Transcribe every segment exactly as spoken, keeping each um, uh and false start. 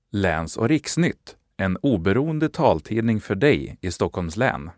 Läns- och riksnytt, en oberoende taltidning för dig i Stockholms län.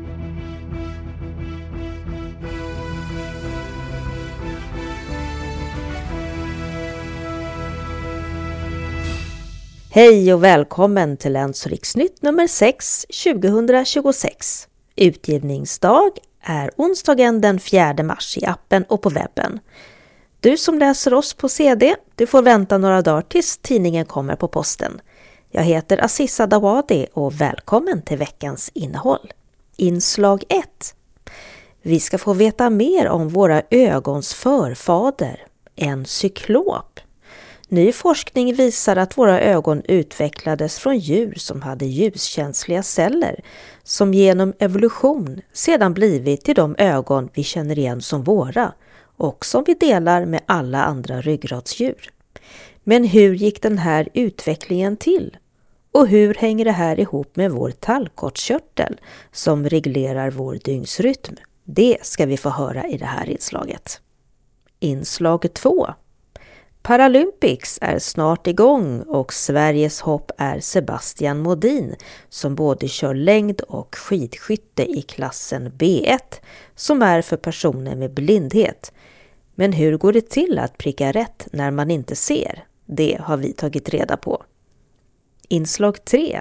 Hej och välkommen till Läns- och riksnytt nummer sex tjugohundratjugosex. Utgivningsdag är onsdagen den fjärde mars i appen och på webben. Du som läser oss på C D, du får vänta några dagar tills tidningen kommer på posten. Jag heter Aziza Dawadi och välkommen till veckans innehåll. Inslag ett. Vi ska få veta mer om våra ögons förfader, en cyklop. Ny forskning visar att våra ögon utvecklades från djur som hade ljuskänsliga celler som genom evolution sedan blivit till de ögon vi känner igen som våra och som vi delar med alla andra ryggradsdjur. Men hur gick den här utvecklingen till? Och hur hänger det här ihop med vår tallkottkörtel som reglerar vår dygnsrytm? Det ska vi få höra i det här inslaget. Inslag två. Paralympics är snart igång och Sveriges hopp är Sebastian Modin som både kör längd och skidskytte i klassen B ett som är för personer med blindhet. Men hur går det till att pricka rätt när man inte ser? Det har vi tagit reda på. Inslag tre.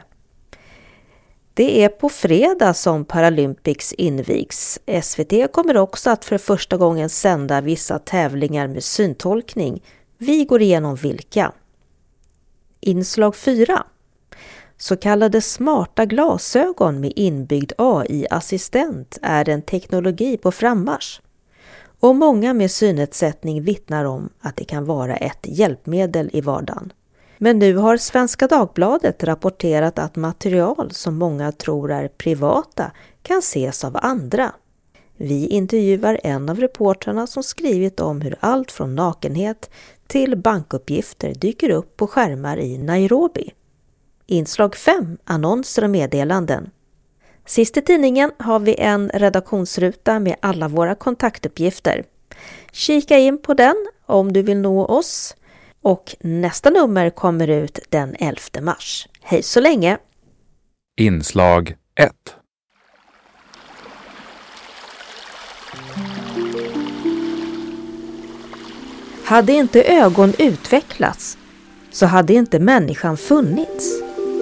Det är på fredag som Paralympics invigs. S V T kommer också att för första gången sända vissa tävlingar med syntolkning. Vi går igenom vilka. Inslag fyra. Så kallade smarta glasögon med inbyggd A I-assistent är en teknologi på frammarsch. Och många med synnedsättning vittnar om att det kan vara ett hjälpmedel i vardagen. Men nu har Svenska Dagbladet rapporterat att material som många tror är privata kan ses av andra. Vi intervjuar en av reportrarna som skrivit om hur allt från nakenhet till bankuppgifter dyker upp på skärmar i Nairobi. Inslag fem. Annonser och meddelanden. Sist i tidningen har vi en redaktionsruta med alla våra kontaktuppgifter. Kika in på den om du vill nå oss. Och nästa nummer kommer ut den elfte mars. Hej så länge! Inslag ett. Hade inte ögon utvecklats så hade inte människan funnits.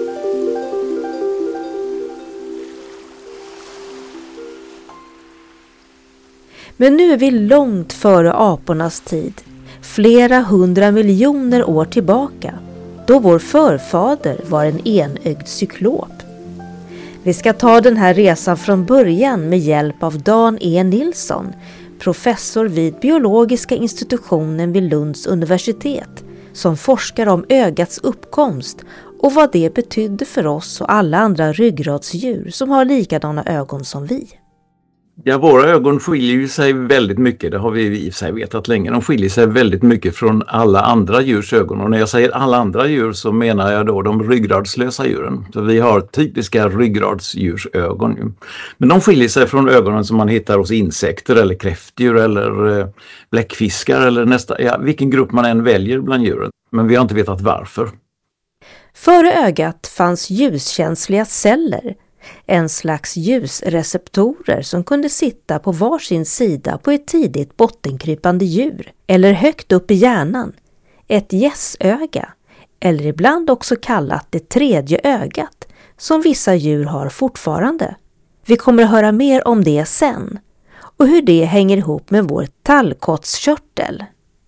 Men nu är vi långt före apornas tid, flera hundra miljoner år tillbaka, då vår förfader var en enögd cyklop. Vi ska ta den här resan från början med hjälp av Dan E. Nilsson, professor vid biologiska institutionen vid Lunds universitet, som forskar om ögats uppkomst och vad det betydde för oss och alla andra ryggradsdjur som har likadana ögon som vi. Ja, våra ögon skiljer sig väldigt mycket, det har vi i och för sig vetat länge. De skiljer sig väldigt mycket från alla andra djurs ögon. Och när jag säger alla andra djur så menar jag då de ryggradslösa djuren. Så vi har typiska ryggradsdjursögon. Men de skiljer sig från ögonen som man hittar hos insekter eller kräftdjur eller bläckfiskar eller nästa, ja, vilken grupp man än väljer bland djuren. Men vi har inte vetat varför. Före ögat fanns ljuskänsliga celler. En slags ljusreceptorer som kunde sitta på varsin sida på ett tidigt bottenkrypande djur eller högt upp i hjärnan, ett gässöga eller ibland också kallat det tredje ögat som vissa djur har fortfarande. Vi kommer att höra mer om det sen och hur det hänger ihop med vår tallkottskörtel.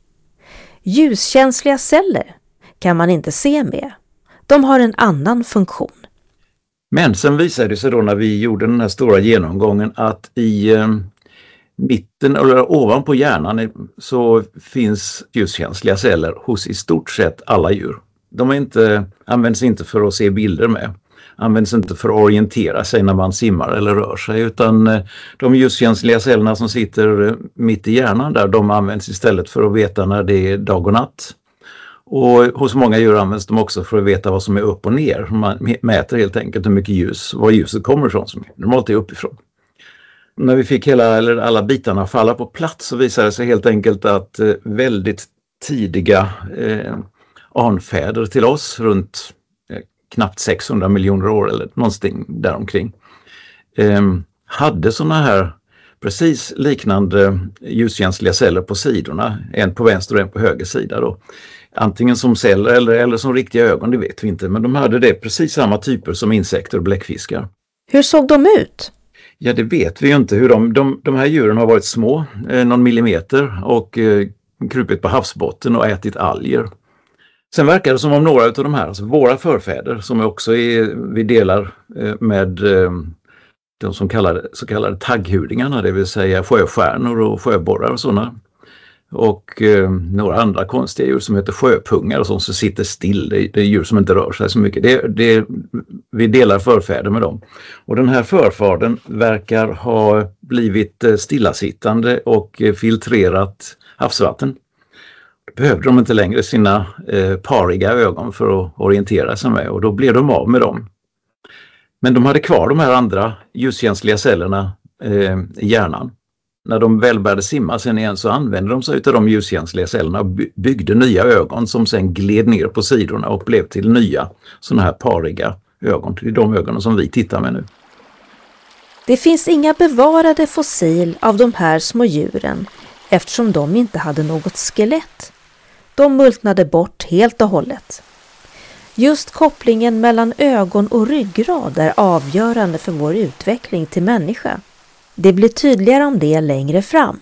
Ljuskänsliga celler kan man inte se med. De har en annan funktion. Men sen visade det sig då när vi gjorde den här stora genomgången att i eh, mitten eller ovanpå hjärnan så finns ljuskänsliga celler hos i stort sett alla djur. De är inte, används inte för att se bilder med, används inte för att orientera sig när man simmar eller rör sig, utan eh, de ljuskänsliga cellerna som sitter mitt i hjärnan där, de används istället för att veta när det är dag och natt. Och hos många djur används de också för att veta vad som är upp och ner. Man mäter helt enkelt hur mycket ljus, var ljuset kommer ifrån, som normalt är uppifrån. När vi fick hela, eller alla bitarna falla på plats så visade det sig helt enkelt att väldigt tidiga eh, anfäder till oss runt knappt sexhundra miljoner år eller någonting däromkring. Eh, hade sådana här precis liknande ljuskänsliga celler på sidorna, en på vänster och en på höger sida då. Antingen som celler eller, eller som riktiga ögon, det vet vi inte, men de hade det precis samma typer som insekter och bläckfiskar. Hur såg de ut? Ja, det vet vi ju inte hur de, de, de här djuren har varit små, eh, någon millimeter och eh, krupit på havsbotten och ätit alger. Sen verkar det som om några av de här, alltså våra förfäder som också är, vi delar eh, med eh, de som kallar, så kallade tagghudingarna, det vill säga sjöstjärnor och sjöborrar och sådana. Och eh, några andra konstiga djur som heter sjöpungar och sånt som sitter still. Det är, det är djur som inte rör sig så mycket. Det, det, vi delar förfäder med dem. Och den här förfadern verkar ha blivit stillasittande och filtrerat havsvatten. Då behövde de inte längre sina eh, pariga ögon för att orientera sig med, och då blev de av med dem. Men de hade kvar de här andra ljuskänsliga cellerna eh, i hjärnan. När de väl började simma sen igen så använde de sig av de ljuskänsliga cellerna och byggde nya ögon som sen gled ner på sidorna och blev till nya sådana här pariga ögon. Det är de ögonen som vi tittar med nu. Det finns inga bevarade fossil av de här små djuren eftersom de inte hade något skelett. De multnade bort helt och hållet. Just kopplingen mellan ögon och ryggrad är avgörande för vår utveckling till människa. Det blir tydligare om det längre fram.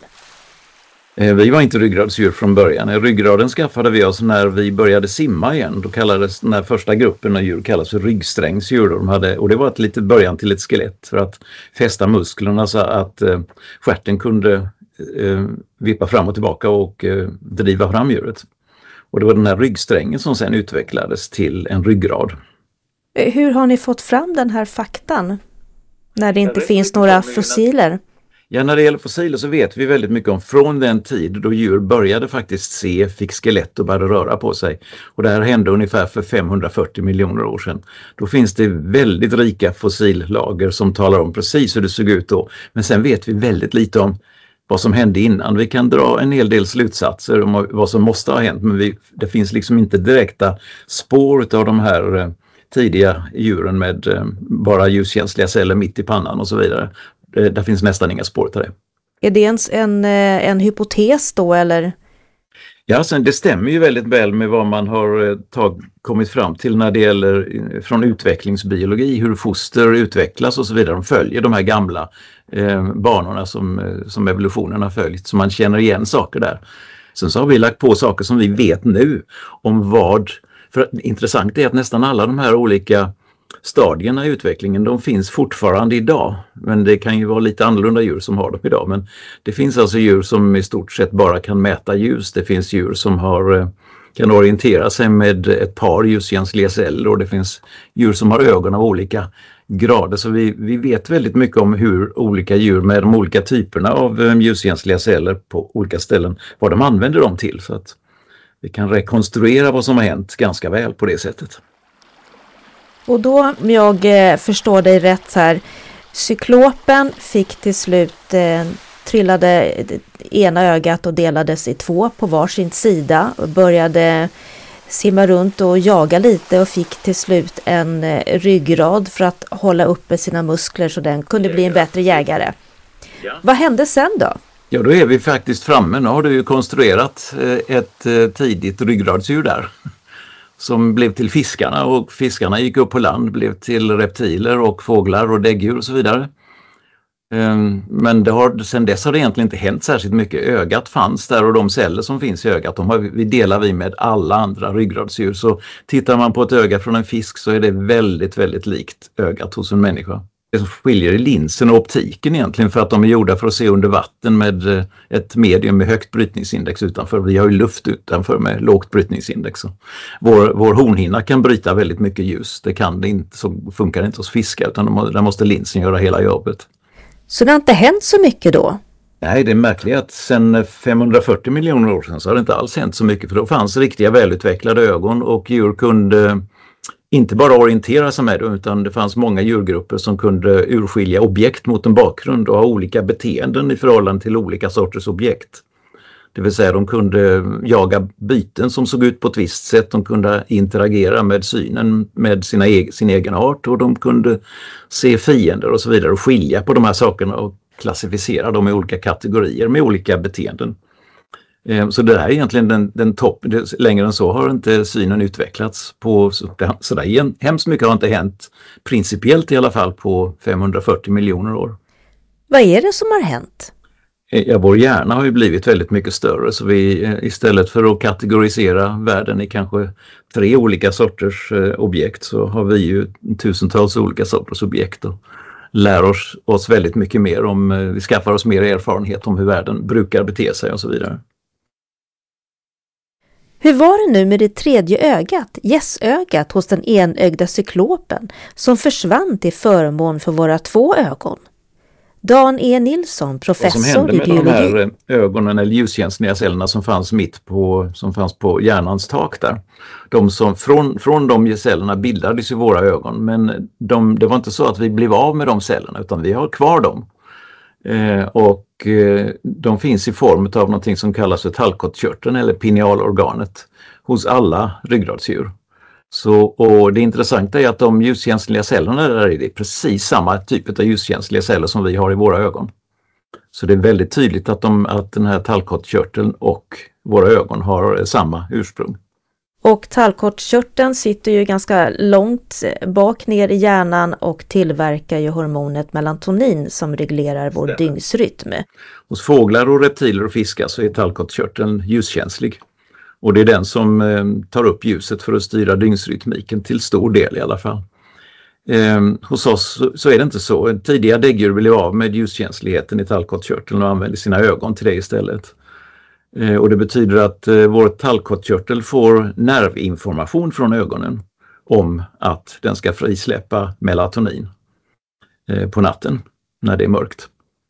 Vi var inte ryggradsdjur från början. Ryggraden skaffade vi oss när vi började simma igen. Då kallades den här första gruppen av djur kallas för ryggsträngsdjur. De hade, och det var ett litet början till ett skelett för att fästa musklerna så att eh, stjärten kunde eh, vippa fram och tillbaka och eh, driva fram djuret. Och det var den här ryggsträngen som sen utvecklades till en ryggrad. Hur har ni fått fram den här faktan? När det inte finns några fossiler? Ja, när det gäller fossiler så vet vi väldigt mycket om från den tid då djur började faktiskt se, fick skelett och började röra på sig. Och det här hände ungefär för femhundrafyrtio miljoner år sedan. Då finns det väldigt rika fossillager som talar om precis hur det såg ut då. Men sen vet vi väldigt lite om vad som hände innan. Vi kan dra en hel del slutsatser om vad som måste ha hänt, men vi, det finns liksom inte direkta spår av de här tidiga djuren med eh, bara ljuskänsliga celler mitt i pannan och så vidare. Det, där finns nästan inga spår till det. Är det ens en, en hypotes då eller? Ja, sen det stämmer ju väldigt väl med vad man har eh, tag, kommit fram till när det gäller eh, från utvecklingsbiologi, hur foster utvecklas och så vidare. De följer de här gamla eh, banorna som, eh, som evolutionen har följt, så man känner igen saker där. Sen så har vi lagt på saker som vi vet nu om vad. För intressant är att nästan alla de här olika stadierna i utvecklingen, de finns fortfarande idag. Men det kan ju vara lite annorlunda djur som har dem idag. Men det finns alltså djur som i stort sett bara kan mäta ljus. Det finns djur som har, kan orientera sig med ett par ljuskänsliga celler. Och det finns djur som har ögon av olika grader. Så vi, vi vet väldigt mycket om hur olika djur med de olika typerna av ljuskänsliga celler på olika ställen, vad de använder dem till. Så att vi kan rekonstruera vad som har hänt ganska väl på det sättet. Och då, om jag förstår dig rätt här, cyklopen fick till slut eh, trillade ena ögat och delades i två på varsin sida och började simma runt och jaga lite och fick till slut en eh, ryggrad för att hålla uppe sina muskler så den kunde bli en bättre jägare. Ja. Vad hände sen då? Ja, då är vi faktiskt framme. Nu har du ju konstruerat ett tidigt ryggradsdjur där som blev till fiskarna, och fiskarna gick upp på land, blev till reptiler och fåglar och däggdjur och så vidare. Men det har, sen dess har det egentligen inte hänt särskilt mycket. Ögat fanns där och de celler som finns i ögat, de har, vi delar vi med alla andra ryggradsdjur. Så tittar man på ett öga från en fisk så är det väldigt, väldigt likt ögat hos en människa. Det som skiljer är linsen och optiken egentligen, för att de är gjorda för att se under vatten med ett medium med högt brytningsindex utanför. Vi har ju luft utanför med lågt brytningsindex. Vår, vår hornhinna kan bryta väldigt mycket ljus. Det kan det inte, så funkar det inte hos fiskar, utan de, där måste linsen göra hela jobbet. Så det har inte hänt så mycket då? Nej, det är märkligt att sedan femhundrafyrtio miljoner år sedan så har det inte alls hänt så mycket, för då fanns riktiga välutvecklade ögon och djur kunde inte bara orientera sig med dem, utan det fanns många djurgrupper som kunde urskilja objekt mot en bakgrund och ha olika beteenden i förhållande till olika sorters objekt. Det vill säga de kunde jaga byten som såg ut på ett visst sätt. De kunde interagera med synen, med sina eg- sin egen art, och de kunde se fiender och så vidare och skilja på de här sakerna och klassificera dem i olika kategorier med olika beteenden. Så det här är egentligen den, den topp. Längre än så har inte synen utvecklats. På, så där hemskt mycket har inte hänt, principiellt i alla fall, på femhundrafyrtio miljoner år. Vad är det som har hänt? Ja, vår hjärna har ju blivit väldigt mycket större, så vi istället för att kategorisera världen i kanske tre olika sorters eh, objekt, så har vi ju tusentals olika sorters objekt och lär oss, oss väldigt mycket mer om, eh, vi skaffar oss mer erfarenhet om hur världen brukar bete sig och så vidare. Hur var det nu med det tredje ögat, gässögat hos den enögda cyklopen, som försvann till förmån för våra två ögon? Dan E. Nilsson, professor i biologi. Vad som hände med de här ögonen eller ljuskänsliga cellerna som fanns mitt på, som fanns på hjärnans tak där. De som, från, från de cellerna bildades i våra ögon, men de, det var inte så att vi blev av med de cellerna, utan vi har kvar dem. Eh, och eh, de finns i form av något som kallas för tallkottkörteln eller pinealorganet hos alla ryggradsdjur. Så, och det intressanta är att de ljuskänsliga cellerna där är det precis samma typ av ljuskänsliga celler som vi har i våra ögon. Så det är väldigt tydligt att, de, att den här tallkottkörteln och våra ögon har samma ursprung. Och tallkottkörteln sitter ju ganska långt bak ner i hjärnan och tillverkar ju hormonet melatonin som reglerar vår Stämmer. dygnsrytm. Hos fåglar och reptiler och fiskar så är tallkottkörteln ljuskänslig. Och det är den som eh, tar upp ljuset för att styra dygnsrytmiken till stor del i alla fall. Eh, hos oss så, så är det inte så. Tidiga däggdjur blev av med ljuskänsligheten i tallkottkörteln och använder sina ögon till det istället. Eh, och det betyder att eh, vår tallkottkörtel får nervinformation från ögonen om att den ska frisläppa melatonin eh, på natten när det är mörkt.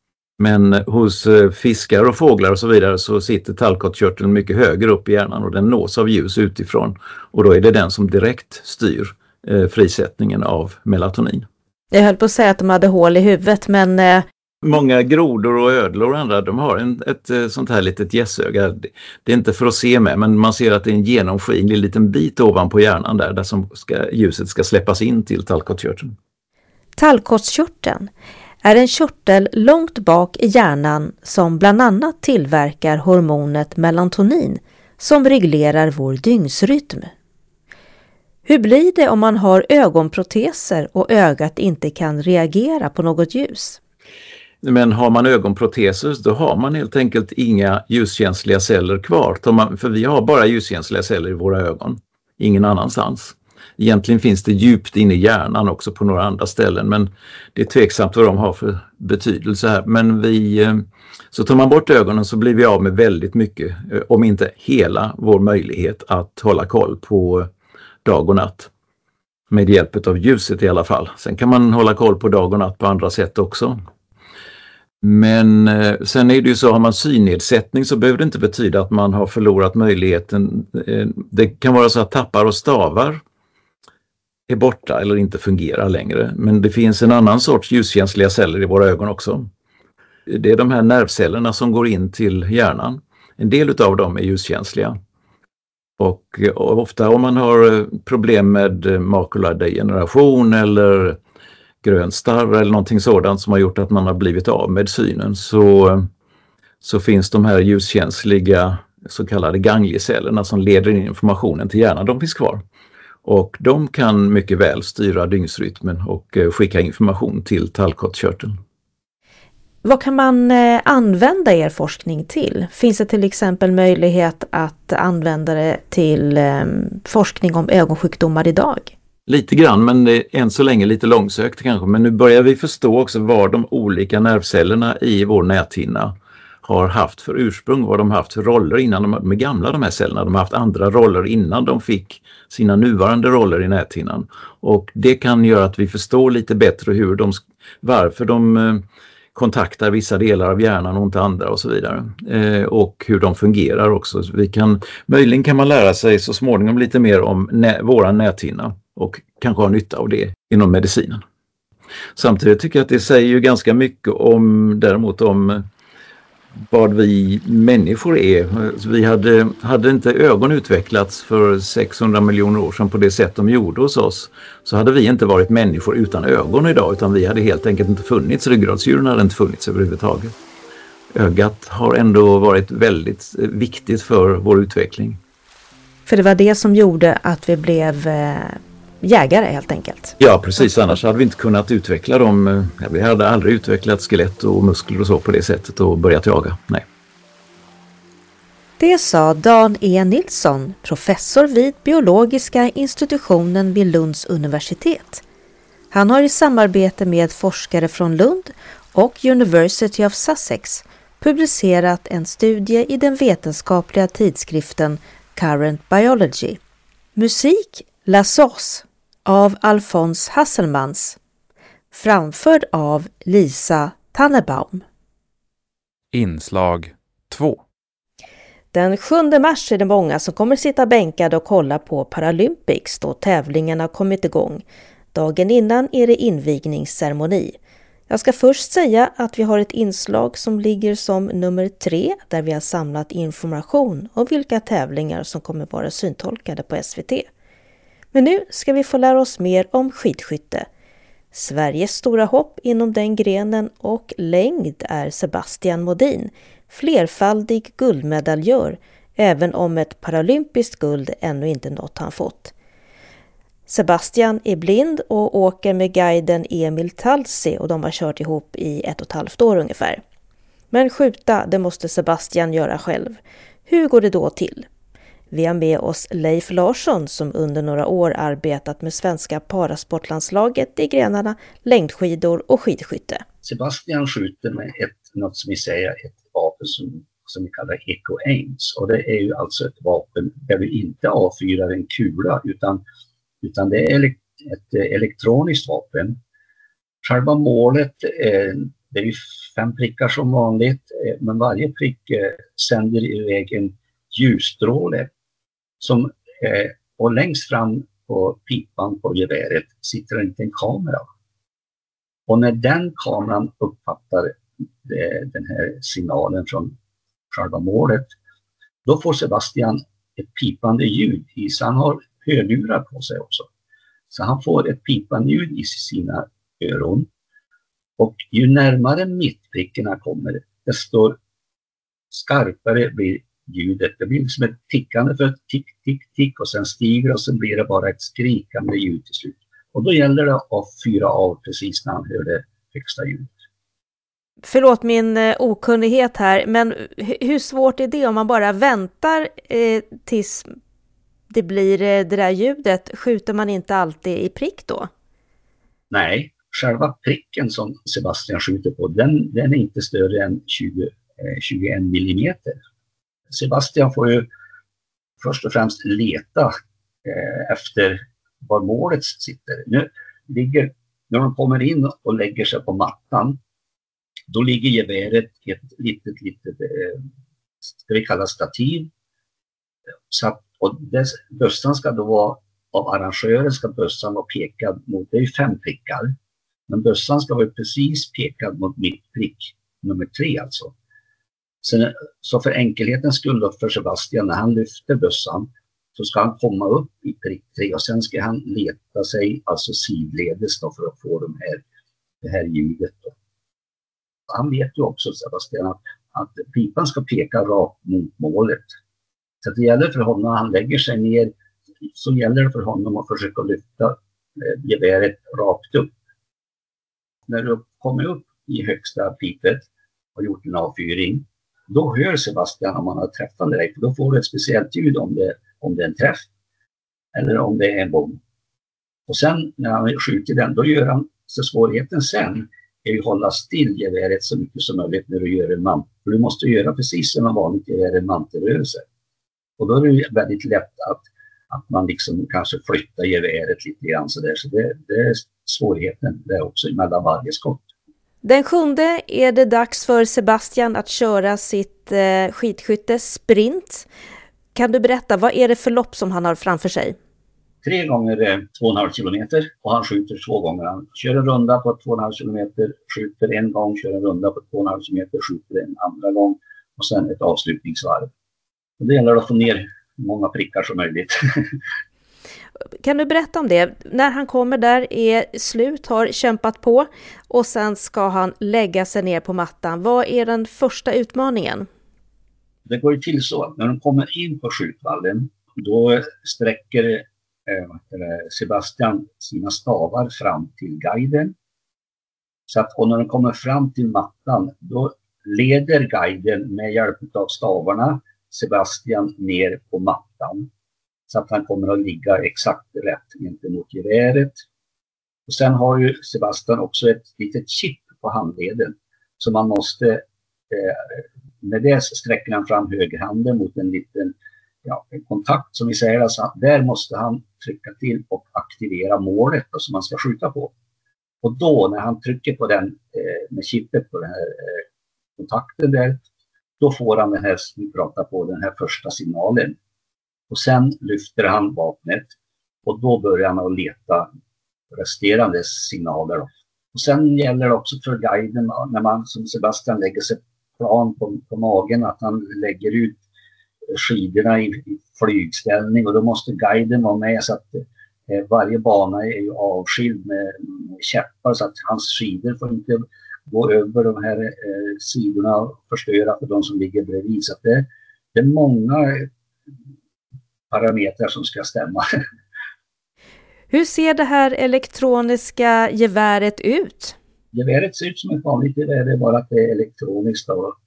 Men hos fiskar och fåglar och så vidare så sitter tallkottkörteln mycket högre upp i hjärnan och den nås av ljus utifrån. Och då är det den som direkt styr eh, frisättningen av melatonin. Jag höll på att säga att de hade hål i huvudet, men... Eh... Många grodor och ödlor och andra, de har en, ett, ett sånt här litet gässöga. Det är inte för att se med, men man ser att det är en genomskinlig liten bit ovanpå hjärnan där, där som ska, ljuset ska släppas in till tallkottkörteln. Tallkottkörteln är en körtel långt bak i hjärnan som bland annat tillverkar hormonet melatonin som reglerar vår dygnsrytm. Hur blir det om man har ögonproteser och ögat inte kan reagera på något ljus? Men har man ögonproteser då har man helt enkelt inga ljuskänsliga celler kvar. För vi har bara ljuskänsliga celler i våra ögon, ingen annanstans. Egentligen finns det djupt in i hjärnan också på några andra ställen, men det är tveksamt vad de har för betydelse här. Men vi, så tar man bort ögonen så blir vi av med väldigt mycket, om inte hela vår möjlighet att hålla koll på dag och natt. Med hjälp av ljuset i alla fall. Sen kan man hålla koll på dag och natt på andra sätt också. Men sen är det ju så, har man synnedsättning så behöver det inte betyda att man har förlorat möjligheten. Det kan vara så att tappar och stavar är borta eller inte fungerar längre. Men det finns en annan sorts ljuskänsliga celler i våra ögon också. Det är de här nervcellerna som går in till hjärnan. En del av dem är ljuskänsliga. Och, och ofta om man har problem med makuladegeneration eller grön starr eller någonting sådant som har gjort att man har blivit av med synen, så, så finns de här ljuskänsliga så kallade gangliecellerna som leder in informationen till hjärnan. De finns kvar. Och de kan mycket väl styra dygnsrytmen och skicka information till tallkottkörteln. Vad kan man använda er forskning till? Finns det till exempel möjlighet att använda det till forskning om ögonsjukdomar idag? Lite grann, men det är än så länge lite långsökt kanske. Men nu börjar vi förstå också vad de olika nervcellerna i vår näthinna har haft för ursprung, vad de haft för roller innan de, de är gamla de här cellerna. De har haft andra roller innan de fick sina nuvarande roller i näthinnan. Och det kan göra att vi förstår lite bättre hur de, varför de eh, kontaktar vissa delar av hjärnan och inte andra och så vidare. Eh, och hur de fungerar också. Så vi kan, möjligen kan man lära sig så småningom lite mer om nä, våra näthinna och kanske ha nytta av det inom medicinen. Samtidigt tycker jag att det säger ju ganska mycket om, däremot om vad vi människor är. Vi hade, hade inte ögon utvecklats för sexhundra miljoner år sedan på det sätt de gjorde hos oss, så hade vi inte varit människor utan ögon idag, utan vi hade helt enkelt inte funnits. Ryggradsdjuren hade inte funnits överhuvudtaget. Ögat har ändå varit väldigt viktigt för vår utveckling. För det var det som gjorde att vi blev eh, jägare helt enkelt. Ja, precis. Annars hade vi inte kunnat utveckla dem. Vi hade aldrig utvecklat skelett och muskler och så på det sättet och börjat jaga. Nej. Det sa Dan E. Nilsson, professor vid biologiska institutionen vid Lunds universitet. Han har i samarbete med forskare från Lund och University of Sussex publicerat en studie i den vetenskapliga tidskriften Current Biology. Musik La Source av Alphonse Hasselmans, framförd av Lisa Tannebaum. Inslag två. Den sjunde mars är det många som kommer sitta bänkade och kolla på Paralympics då tävlingarna har kommit igång. Dagen innan är det invigningsceremoni. Jag ska först säga att vi har ett inslag som ligger som nummer tre där vi har samlat information om vilka tävlingar som kommer vara syntolkade på S V T. Men nu ska vi få lära oss mer om skidskytte. Sveriges stora hopp inom den grenen och längd är Sebastian Modin, flerfaldig guldmedaljör, även om ett paralympiskt guld ännu inte nått han fått. Sebastian är blind och åker med guiden Emil Talsi och de har kört ihop i ett och ett halvt år ungefär. Men skjuta, det måste Sebastian göra själv. Hur går det då till? Vi har med oss Leif Larsson som under några år arbetat med svenska parasportlandslaget i grenarna längdskidor och skidskytte. Sebastian skjuter med ett, något som vi säger, ett vapen som, som vi kallar Eco-Aims. Och det är ju alltså ett vapen där du inte avfyrar en kula utan, utan det är ett elektroniskt vapen. Själva målet är, det är fem prickar som vanligt, men varje prick sänder iväg en ljusstråle som, eh, och längst fram på pipan på geväret sitter inte en kamera. Och när den kameran uppfattar eh, den här signalen från själva målet, då får Sebastian ett pipande ljud i sig. Han har hörlurar på sig också. Så han får ett pipande ljud i sina öron. Och ju närmare mittprickorna kommer, desto skarpare blir ljudet. Det blir som ett tickande för tick, tick, tick och sen stiger och sen blir det bara ett skrikande ljud till slut. Och då gäller det att fyra av precis när han hör det högsta ljudet. Förlåt min eh, okunnighet här, men h- hur svårt är det om man bara väntar eh, tills det blir eh, det där ljudet? Skjuter man inte alltid i prick då? Nej, själva pricken som Sebastian skjuter på, den, den är inte större än tjugo, eh, tjugoen millimeter. Sebastian får ju först och främst leta eh, efter var målet sitter. Nu ligger, när de kommer in och lägger sig på mattan, då ligger geväret i ett litet, litet eh, ska vi kalla stativ. Så att, och dess, bössan ska då vara, av arrangören ska bössan vara pekad mot, det är ju fem prickar, men bössan ska vara precis pekad mot mitt prick, nummer tre alltså. Så, så för enkelhetens skull då för Sebastian, när han lyfter bössan så ska han komma upp i prick tre och sen ska han leta sig alltså sidledes då för att få de här, det här ljudet då. Han vet ju också, Sebastian, att, att pipan ska peka rakt mot målet. Så det gäller för honom, när han lägger sig ner, så gäller det för honom att försöka lyfta eh, geväret rakt upp. När du kommer upp i högsta pipet och gjort en avfyring, då hör Sebastian om man har träffat direkt. Då får du ett speciellt ljud om det, om det är en träff eller om det är en bom. Och sen när han skjuter den, då gör han, så svårigheten sen är ju att hålla still geväret så mycket som möjligt när du gör en mantel. Du måste göra precis som en vanligt gevär, en mantelrörelse. Och då är det väldigt lätt att, att man liksom kanske flyttar geväret lite grann så där. Så det, det är svårigheten där också mellan varje skott. Den sjunde är det dags för Sebastian att köra sitt eh, skidskytte sprint. Kan du berätta, vad är det för lopp som han har framför sig? tre gånger eh, två och en halv kilometer och han skjuter två gånger. Han kör en runda på två och en halv kilometer, skjuter en gång, kör en runda på två och en halv kilometer, skjuter en andra gång och sen ett avslutningsvarv. Och det gäller att få ner många prickar som möjligt. Kan du berätta om det? När han kommer där är slut, har kämpat på och sen ska han lägga sig ner på mattan. Vad är den första utmaningen? Det går ju till så att när de kommer in på skjutvallen då sträcker eh, Sebastian sina stavar fram till guiden. Så att och när de kommer fram till mattan då leder guiden med hjälp av stavarna Sebastian ner på mattan. Så att han kommer att ligga exakt rätt gentemot geväret. Och sen har ju Sebastian också ett litet chip på handleden. Så man måste, eh, med det sträcker han fram högerhanden mot en liten ja, en kontakt som vi säger. Alltså, där måste han trycka till och aktivera målet då, som man ska skjuta på. Och då när han trycker på den eh, med chippet på den här eh, kontakten där. Då får han den här, vi pratar på, den här första signalen. Och sen lyfter han vapnet och då börjar han att leta resterande signaler. Och sen gäller det också för guiden när man som Sebastian lägger sig plan på, på magen att han lägger ut skidorna i, i flygställning och då måste guiden vara med så att eh, varje bana är ju avskild med, med käppar så att hans skidor får inte gå över de här eh, sidorna och förstöra för de som ligger bredvid. Så att det, det är många parametrar som ska stämma. Hur ser det här elektroniska geväret ut? Geväret ser ut som ett vanligt gevär, det är bara att det är elektroniskt. Och,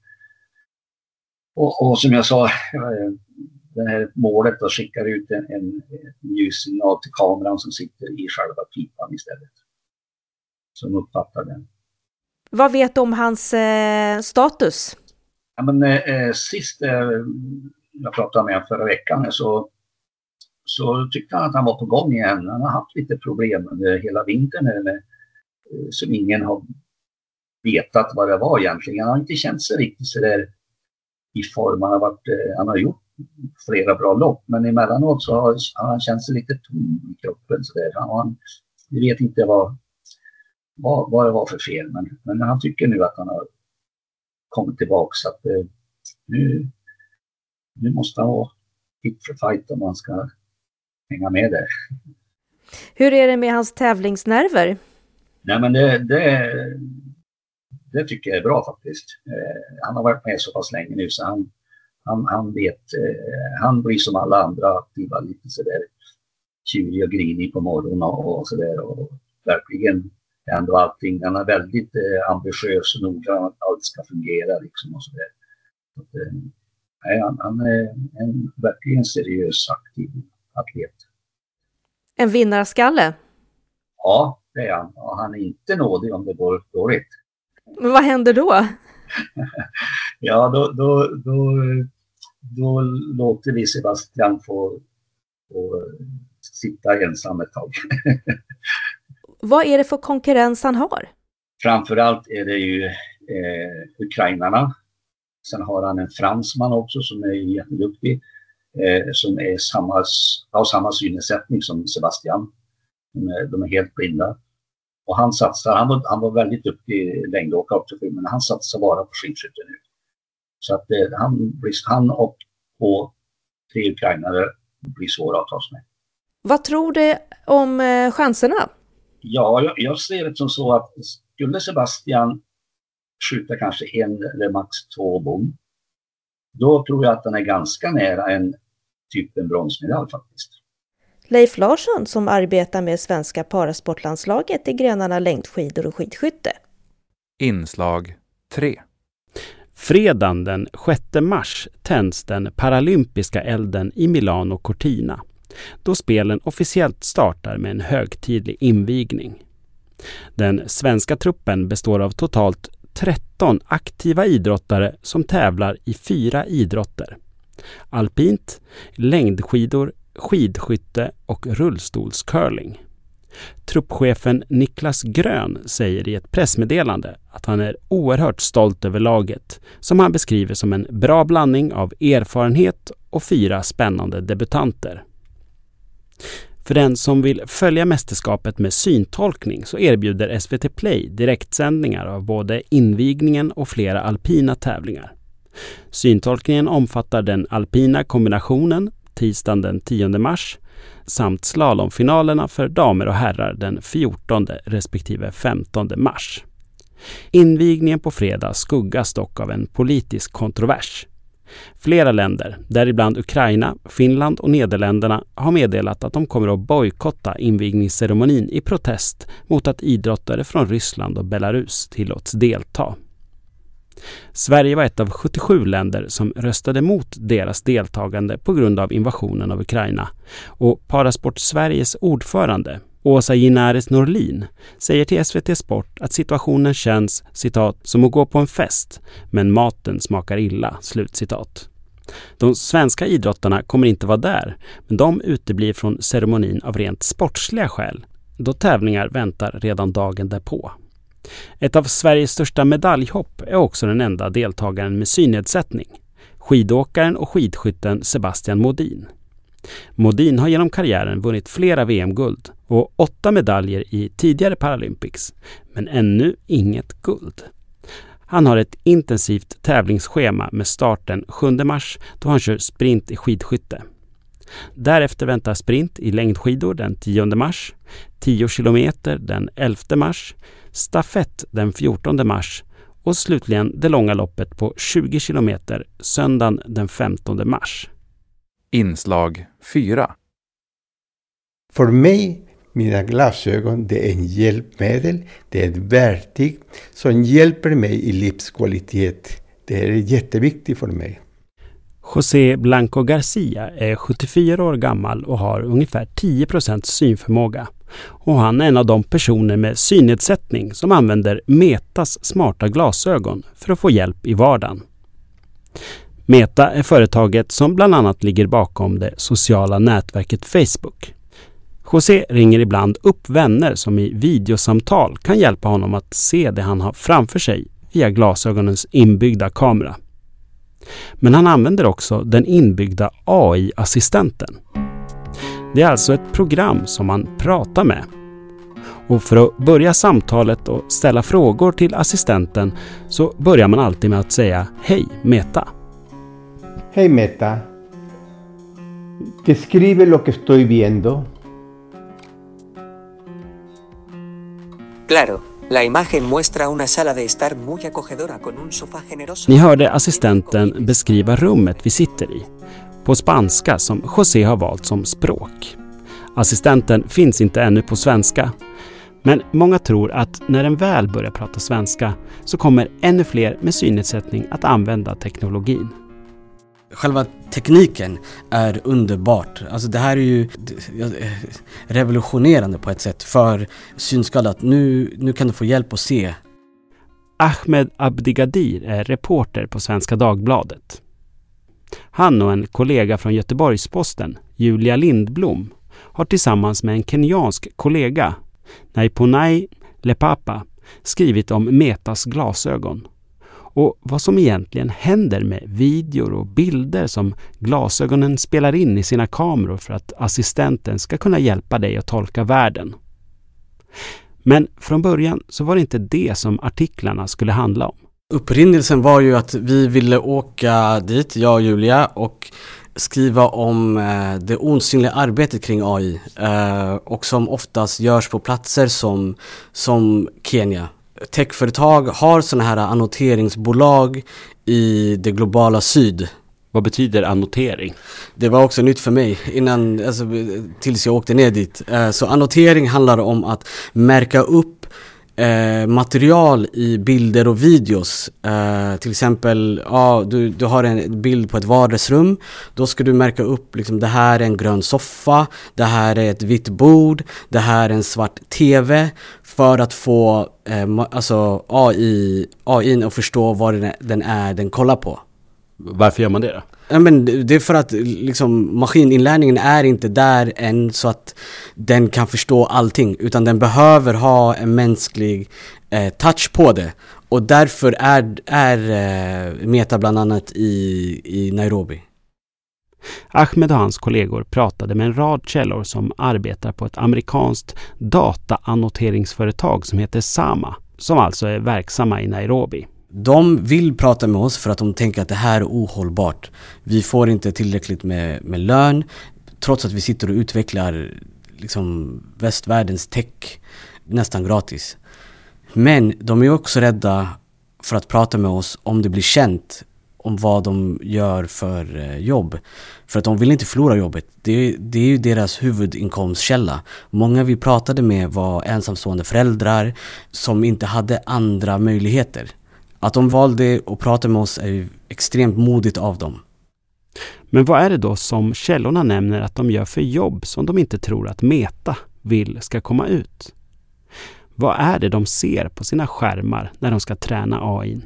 och, och som jag sa, det här målet då skickar ut en, en, en ljussignal till kameran som sitter i själva pipan istället. Som uppfattar den. Vad vet du om hans eh, status? Ja, men, eh, sist eh, jag pratade med honom förra veckan så, så tyckte han att han var på gång igen. Han har haft lite problem under hela vintern med, eh, som ingen har vetat vad det var egentligen. Han har inte känt sig riktigt så där i form. Han har, varit, eh, han har gjort flera bra lopp men emellanåt så har, har han känt sig lite tom i kroppen. Så där. Han, han vet inte vad Vad, vad det var för fel, men, men han tycker nu att han har kommit tillbaka så att eh, nu, nu måste han vara hit för fight om man ska hänga med där. Hur är det med hans tävlingsnerver? Nej men det, det, det tycker jag är bra faktiskt. Eh, han har varit med så pass länge nu så han, han, han vet, eh, han blir som alla andra aktiva lite sådär tjurig och grinig på morgonen och, och sådär och verkligen ändå allting, han är väldigt eh, ambitiös och noga att allt ska fungera liksom och sådär. Så att, eh, nej, han, han är en verkligen seriös aktiv atlet. En vinnarskalle? Ja, det är han. Och han är inte nådig om det går dåligt. Men vad händer då? ja, då, då, då, då låter vi Sebastian få, få sitta ensam ett tag. Vad är det för konkurrens han har? Framförallt är det ju eh, ukrainarna. Sen har han en fransman också som är jätteduktig. Eh, som är samma, har samma synnedsättning som Sebastian. De är, de är helt blinda. Och han satsar, han var, han var väldigt duktig i längdåkare också, men han satsar bara på skidskytte nu. Så att eh, han, han och på tre ukrainare blir svåra att ta sig med. Vad tror du om eh, chanserna? Ja, jag, jag ser det som så att skulle Sebastian skjuta kanske en eller max två bom, då tror jag att han är ganska nära en typ en bronsmedalj faktiskt. Leif Larsson som arbetar med svenska parasportlandslaget i grenarna längdskidor och skidskytte. Inslag tre. Fredagen den sjätte mars tänds den paralympiska elden i Milano Cortina, då spelen officiellt startar med en högtidlig invigning. Den svenska truppen består av totalt tretton aktiva idrottare som tävlar i fyra idrotter: alpint, längdskidor, skidskytte och rullstolscurling. Truppchefen Niklas Grön säger i ett pressmeddelande att han är oerhört stolt över laget, som han beskriver som en bra blandning av erfarenhet och fyra spännande debutanter. För den som vill följa mästerskapet med syntolkning så erbjuder S V T Play direktsändningar av både invigningen och flera alpina tävlingar. Syntolkningen omfattar den alpina kombinationen tisdagen den tionde mars samt slalomfinalerna för damer och herrar den fjortonde respektive femtonde mars. Invigningen på fredag skuggas dock av en politisk kontrovers. Flera länder, däribland Ukraina, Finland och Nederländerna, har meddelat att de kommer att bojkotta invigningsceremonin i protest mot att idrottare från Ryssland och Belarus tillåts delta. Sverige var ett av sjuttiosju länder som röstade mot deras deltagande på grund av invasionen av Ukraina, och Parasport Sveriges ordförande Åsa Ginares Norlin säger till S V T Sport att situationen känns, citat, som att gå på en fest, men maten smakar illa, slutcitat. De svenska idrottarna kommer inte vara där, men de uteblir från ceremonin av rent sportsliga skäl, då tävlingar väntar redan dagen därpå. Ett av Sveriges största medaljhopp är också den enda deltagaren med synnedsättning, skidåkaren och skidskytten Sebastian Modin. Modin har genom karriären vunnit flera V M-guld och åtta medaljer i tidigare Paralympics, men ännu inget guld. Han har ett intensivt tävlingsschema med starten sjunde mars då han kör sprint i skidskytte. Därefter väntar sprint i längdskidor den tionde mars, tio kilometer den elfte mars, stafett den fjortonde mars och slutligen det långa loppet på tjugo kilometer söndagen den femtonde mars. Inslag fyra. För mig, mina glasögon, det är en hjälpmedel, det är ett verktyg som hjälper mig i livskvalitet. Det är jätteviktigt för mig. José Blanco Garcia är sjuttiofyra år gammal och har ungefär tio procent synförmåga. Och han är en av de personer med synnedsättning som använder Metas smarta glasögon för att få hjälp i vardagen. Meta är företaget som bland annat ligger bakom det sociala nätverket Facebook. José ringer ibland upp vänner som i videosamtal kan hjälpa honom att se det han har framför sig via glasögonens inbyggda kamera. Men han använder också den inbyggda A I-assistenten. Det är alltså ett program som man pratar med. Och för att börja samtalet och ställa frågor till assistenten så börjar man alltid med att säga hej Meta. Hej Meta. Describe lo que estoy viendo. Claro, la imagen muestra una sala de estar muy acogedora con un sofá generoso. Ni hörde assistenten beskriva rummet vi sitter i, på spanska som José har valt som språk. Assistenten finns inte ännu på svenska, men många tror att när den väl börjar prata svenska så kommer ännu fler med synnedsättning att använda teknologin. Själva tekniken är underbart. Alltså det här är ju revolutionerande på ett sätt för synskadade att nu, nu kan du få hjälp att se. Ahmed Abdigadir är reporter på Svenska Dagbladet. Han och en kollega från Göteborgsposten, Julia Lindblom, har tillsammans med en kenyansk kollega, Naiponai Lepapa, skrivit om Metas glasögon. Och vad som egentligen händer med videor och bilder som glasögonen spelar in i sina kameror för att assistenten ska kunna hjälpa dig att tolka världen. Men från början så var det inte det som artiklarna skulle handla om. Upprinnelsen var ju att vi ville åka dit, jag och Julia, och skriva om eh, det osynliga arbetet kring A I eh, och som oftast görs på platser som, som Kenya. Techföretag har sådana här annoteringsbolag i det globala syd. Vad betyder annotering? Det var också nytt för mig innan, alltså, tills jag åkte ner dit. Så annotering handlar om att märka upp eh, material i bilder och videos. Eh, till exempel, ja, du, du har en bild på ett vardagsrum. Då ska du märka upp, liksom, det här är en grön soffa, det här är ett vitt bord, det här är en svart tv. För att få eh, alltså A I, A I att förstå vad den är, den är den kollar på. Varför gör man det då? Ja, men det är för att liksom, maskininlärningen är inte där än så att den kan förstå allting. Utan den behöver ha en mänsklig eh, touch på det. Och därför är, är eh, Meta bland annat i, i Nairobi. Ahmed och hans kollegor pratade med en rad källor som arbetar på ett amerikanskt dataannoteringsföretag som heter Sama, som alltså är verksamma i Nairobi. De vill prata med oss för att de tänker att det här är ohållbart. Vi får inte tillräckligt med, med lön, trots att vi sitter och utvecklar liksom västvärldens tech nästan gratis. Men de är också rädda för att prata med oss om det blir känt om vad de gör för jobb. För att de vill inte förlora jobbet. Det, det är ju deras huvudinkomstkälla. Många vi pratade med var ensamstående föräldrar som inte hade andra möjligheter. Att de valde att prata med oss är ju extremt modigt av dem. Men vad är det då som källorna nämner att de gör för jobb som de inte tror att Meta vill ska komma ut? Vad är det de ser på sina skärmar när de ska träna A I?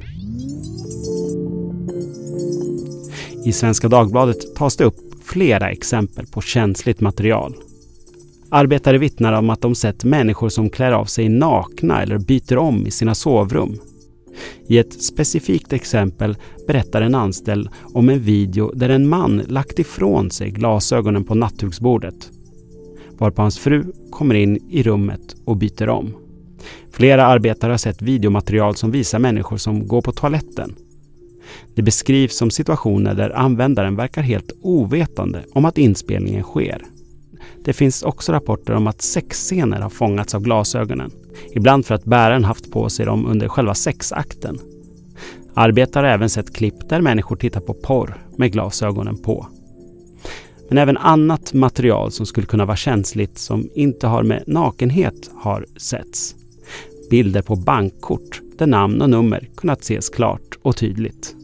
I Svenska Dagbladet tas det upp flera exempel på känsligt material. Arbetare vittnar om att de sett människor som klär av sig nakna eller byter om i sina sovrum. I ett specifikt exempel berättar en anställd om en video där en man lagt ifrån sig glasögonen på nattduksbordet, varpå hans fru kommer in i rummet och byter om. Flera arbetare har sett videomaterial som visar människor som går på toaletten. Det beskrivs som situationer där användaren verkar helt ovetande om att inspelningen sker. Det finns också rapporter om att sexscener har fångats av glasögonen, ibland för att bäraren haft på sig dem under själva sexakten. Arbetare har även sett klipp där människor tittar på porr med glasögonen på. Men även annat material som skulle kunna vara känsligt som inte har med nakenhet har setts. Bilder på bankkort där namn och nummer kunnat ses klart och tydligt.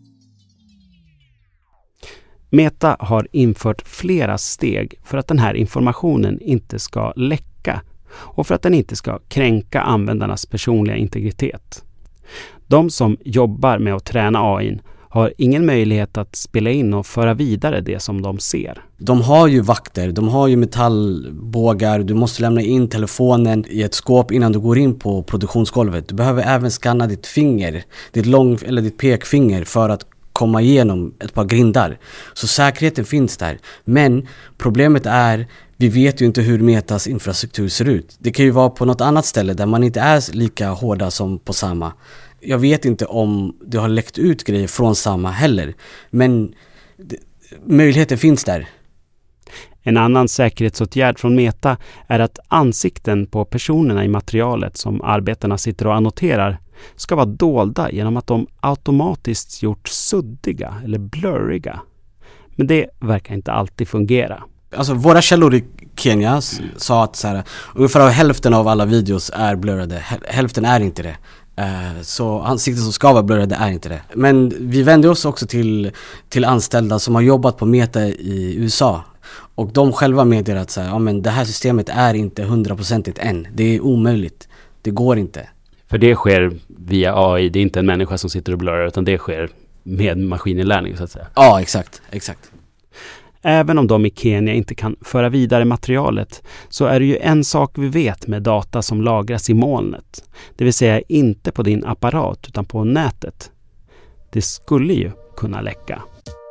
Meta har infört flera steg för att den här informationen inte ska läcka och för att den inte ska kränka användarnas personliga integritet. De som jobbar med att träna A I har ingen möjlighet att spela in och föra vidare det som de ser. De har ju vakter, de har ju metallbågar, du måste lämna in telefonen i ett skåp innan du går in på produktionsgolvet. Du behöver även skanna ditt finger, ditt lång eller ditt pekfinger för att komma igenom ett par grindar. Så säkerheten finns där. Men problemet är, vi vet ju inte hur Metas infrastruktur ser ut. Det kan ju vara på något annat ställe där man inte är lika hårda som på Sama. Jag vet inte om det har läckt ut grejer från Sama heller. Men det, möjligheten finns där. En annan säkerhetsåtgärd från Meta är att ansikten på personerna i materialet som arbetarna sitter och annoterar ska vara dolda genom att de automatiskt gjort suddiga eller blurriga. Men det verkar inte alltid fungera. Alltså våra källor i Kenya sa att så här, ungefär hälften av alla videos är blurrade. Hälften är inte det. Uh, så ansikten som ska vara blurrade är inte det. Men vi vänder oss också till, till anställda som har jobbat på Meta i U S A. Och de själva meddelar att så här, ja, men det här systemet är inte hundraprocentigt än. Det är omöjligt. Det går inte. För det sker via A I, det är inte en människa som sitter och blurrar utan det sker med maskininlärning så att säga. Ja, exakt, exakt. Även om de i Kenya inte kan föra vidare materialet så är det ju en sak vi vet med data som lagras i molnet. Det vill säga inte på din apparat utan på nätet. Det skulle ju kunna läcka.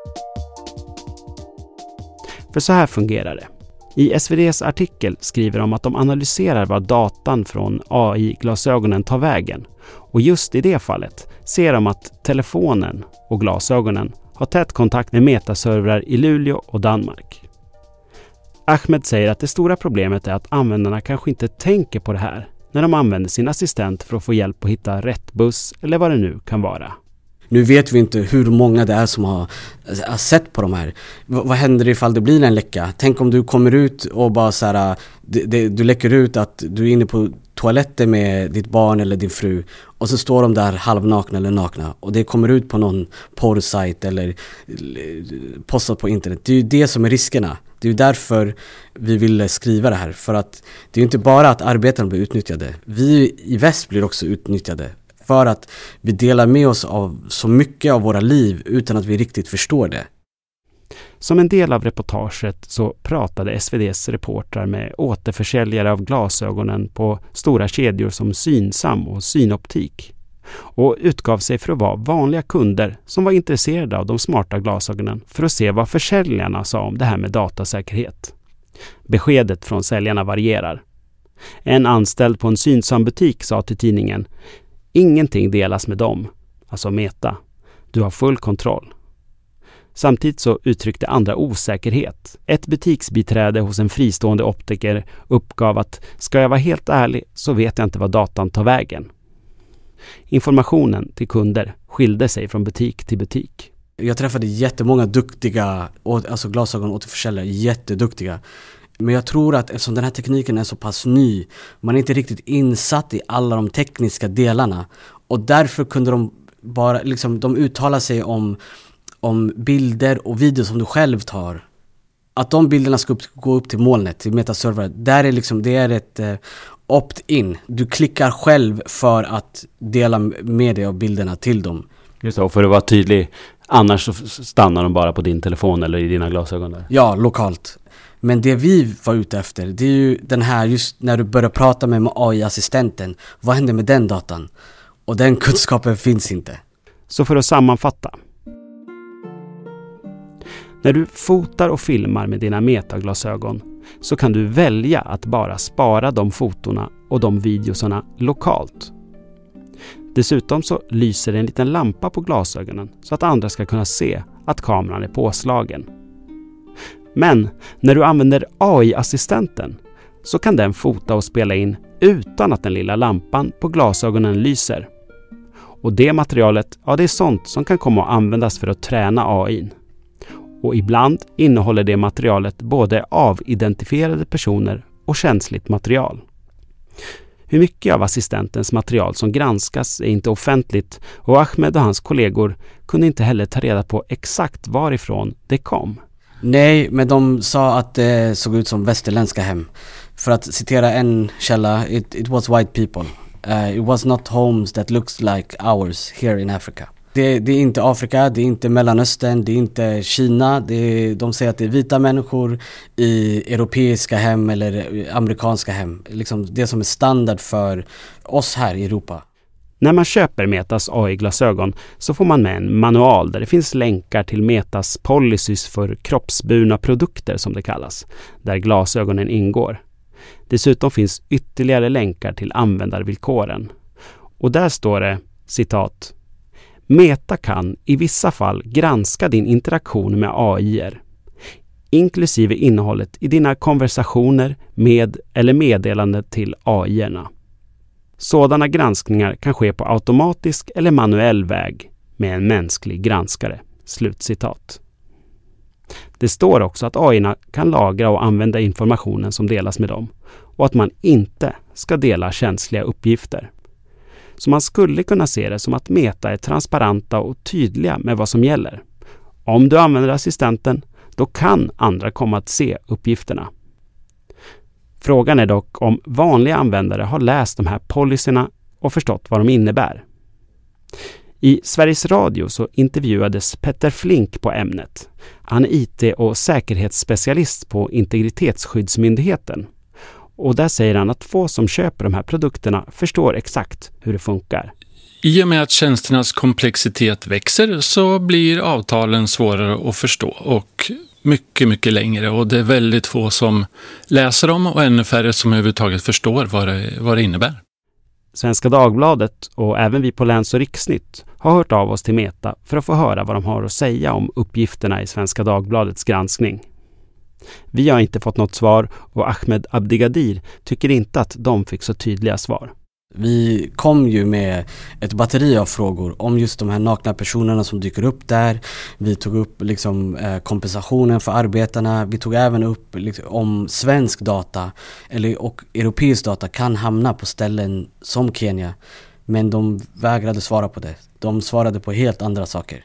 För så här fungerar det. I S V D:s artikel skriver de att de analyserar var datan från A I-glasögonen tar vägen. Och just i det fallet ser de att telefonen och glasögonen har tät kontakt med metaservrar i Luleå och Danmark. Ahmed säger att det stora problemet är att användarna kanske inte tänker på det här när de använder sin assistent för att få hjälp att hitta rätt buss eller vad det nu kan vara. Nu vet vi inte hur många det är som har, har sett på de här. V- vad händer ifall det blir en läcka? Tänk om du kommer ut och bara så här, det, det, du läcker ut att du är inne på toaletten med ditt barn eller din fru och så står de där halvnakna eller nakna och det kommer ut på någon porrsajt eller postat på internet. Det är ju det som är riskerna. Det är ju därför vi ville skriva det här, för att det är inte bara att arbetarna blir utnyttjade. Vi i väst blir också utnyttjade. För att vi delar med oss av så mycket av våra liv utan att vi riktigt förstår det. Som en del av reportaget så pratade S V D:s reportrar med återförsäljare av glasögonen på stora kedjor som Synsam och Synoptik. och utgav sig för att vara vanliga kunder som var intresserade av de smarta glasögonen för att se vad försäljarna sa om det här med datasäkerhet. Beskedet från säljarna varierar. En anställd på en Synsam-butik sa till tidningen: ingenting delas med dem, alltså Meta. Du har full kontroll. Samtidigt så uttryckte andra osäkerhet. Ett butiksbiträde hos en fristående optiker uppgav att ska jag vara helt ärlig så vet jag inte vad datan tar vägen. Informationen till kunder skilde sig från butik till butik. Jag träffade jättemånga duktiga, alltså glasögon återförsäljare, jätteduktiga. Men jag tror att eftersom den här tekniken är så pass ny, man är inte riktigt insatt i alla de tekniska delarna. Och därför kunde de bara, liksom, de uttala sig om, om bilder och videos som du själv tar. Att de bilderna ska upp, gå upp till molnet, till metaserver, där är liksom, det är ett eh, opt-in. Du klickar själv för att dela med dig av bilderna till dem. Just det, och för att vara tydlig, annars så stannar de bara på din telefon eller i dina glasögon där. Ja, lokalt. Men det vi var ute efter, det är ju den här, just när du börjar prata med A I-assistenten, vad händer med den datan? Och den kunskapen finns inte. Så för att sammanfatta. När du fotar och filmar med dina metaglasögon så kan du välja att bara spara de fotorna och de videosarna lokalt. Dessutom så lyser en liten lampa på glasögonen så att andra ska kunna se att kameran är påslagen. Men när du använder A I-assistenten så kan den fota och spela in utan att den lilla lampan på glasögonen lyser. Och det materialet, ja, det är sånt som kan komma att användas för att träna A I. Och ibland innehåller det materialet både avidentifierade personer och känsligt material. Hur mycket av assistentens material som granskas är inte offentligt och Ahmed och hans kollegor kunde inte heller ta reda på exakt varifrån det kom. Nej, men de sa att det såg ut som västerländska hem. För att citera en källa, it, it was white people. Uh, it was not homes that looks like ours here in Africa. Det, det är inte Afrika, det är inte Mellanöstern, det är inte Kina. Det är, de säger att det är vita människor i europeiska hem eller amerikanska hem. Liksom det som är standard för oss här i Europa. När man köper Metas A I-glasögon så får man med en manual där det finns länkar till Metas policies för kroppsburna produkter som det kallas, där glasögonen ingår. Dessutom finns ytterligare länkar till användarvillkoren. Och där står det, citat: Meta kan i vissa fall granska din interaktion med A I-er, inklusive innehållet i dina konversationer med eller meddelande till A I-erna. Sådana granskningar kan ske på automatisk eller manuell väg med en mänsklig granskare. Slutcitat. Det står också att A I-erna kan lagra och använda informationen som delas med dem och att man inte ska dela känsliga uppgifter. Så man skulle kunna se det som att Meta är transparenta och tydliga med vad som gäller. Om du använder assistenten, då kan andra komma att se uppgifterna. Frågan är dock om vanliga användare har läst de här policyerna och förstått vad de innebär. I Sveriges Radio så intervjuades Petter Flink på ämnet. Han är I T- och säkerhetsspecialist på Integritetsskyddsmyndigheten. Och där säger han att få som köper de här produkterna förstår exakt hur det funkar. I och med att tjänsternas komplexitet växer så blir avtalen svårare att förstå och mycket, mycket längre. Och det är väldigt få som läser dem och ännu färre som överhuvudtaget förstår vad det, vad det innebär. Svenska Dagbladet och även vi på Läns- och Riksnytt har hört av oss till Meta för att få höra vad de har att säga om uppgifterna i Svenska Dagbladets granskning. Vi har inte fått något svar och Ahmed Abdigadir tycker inte att de fick så tydliga svar. Vi kom ju med ett batteri av frågor om just de här nakna personerna som dyker upp där. Vi tog upp liksom, eh, kompensationen för arbetarna. Vi tog även upp liksom, om svensk data eller, och europeisk data kan hamna på ställen som Kenya. Men de vägrade svara på det. De svarade på helt andra saker.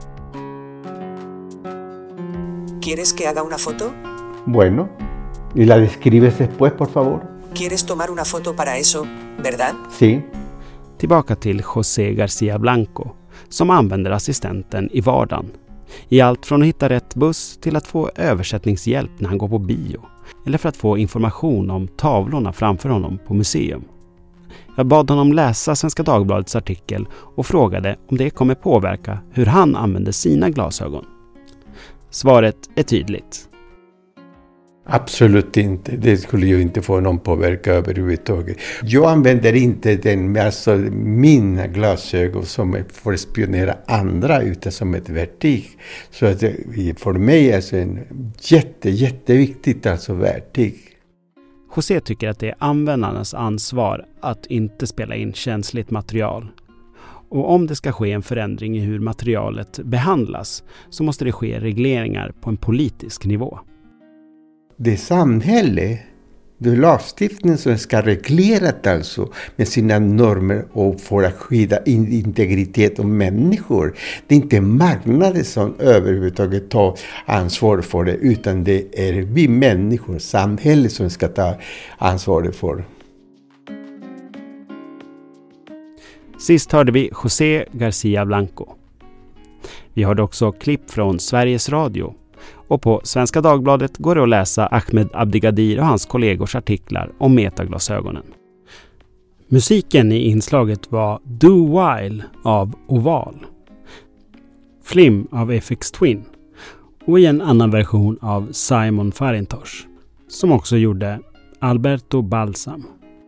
¿Quieres que haga una foto? Bueno, y la describes después, por favor. ¿Quieres tomar una foto para eso, verdad? Sí. Tillbaka till José García Blanco som använder assistenten i vardagen. I allt från att hitta rätt buss till att få översättningshjälp när han går på bio eller för att få information om tavlorna framför honom på museum. Jag bad honom läsa Svenska Dagbladets artikel och frågade om det kommer påverka hur han använder sina glasögon. Svaret är tydligt. Absolut inte. Det skulle ju inte få någon påverkan överhuvudtaget. Jag använder inte den, alltså mina glasögon som för att spionera andra utan som ett verktyg. Så att det, för mig är det en jätte, jätteviktigt alltså verktyg. José tycker att det är användarnas ansvar att inte spela in känsligt material. Och om det ska ske en förändring i hur materialet behandlas så måste det ske regleringar på en politisk nivå. Det samhälle, det lagstiftning som ska reglera alltså med sina normer och för att skydda integritet och människor. Det är inte marknaden som överhuvudtaget tar ansvar för det, utan det är vi människor, samhället som ska ta ansvar för. Sist hörde vi José García Blanco. Vi hörde också klipp från Sveriges Radio. Och på Svenska Dagbladet går det att läsa Ahmed Abdigadir och hans kollegors artiklar om metaglasögonen. Musiken i inslaget var Do While av Oval, Flim av F X Twin och i en annan version av Simon Farintosh som också gjorde Alberto Balsam.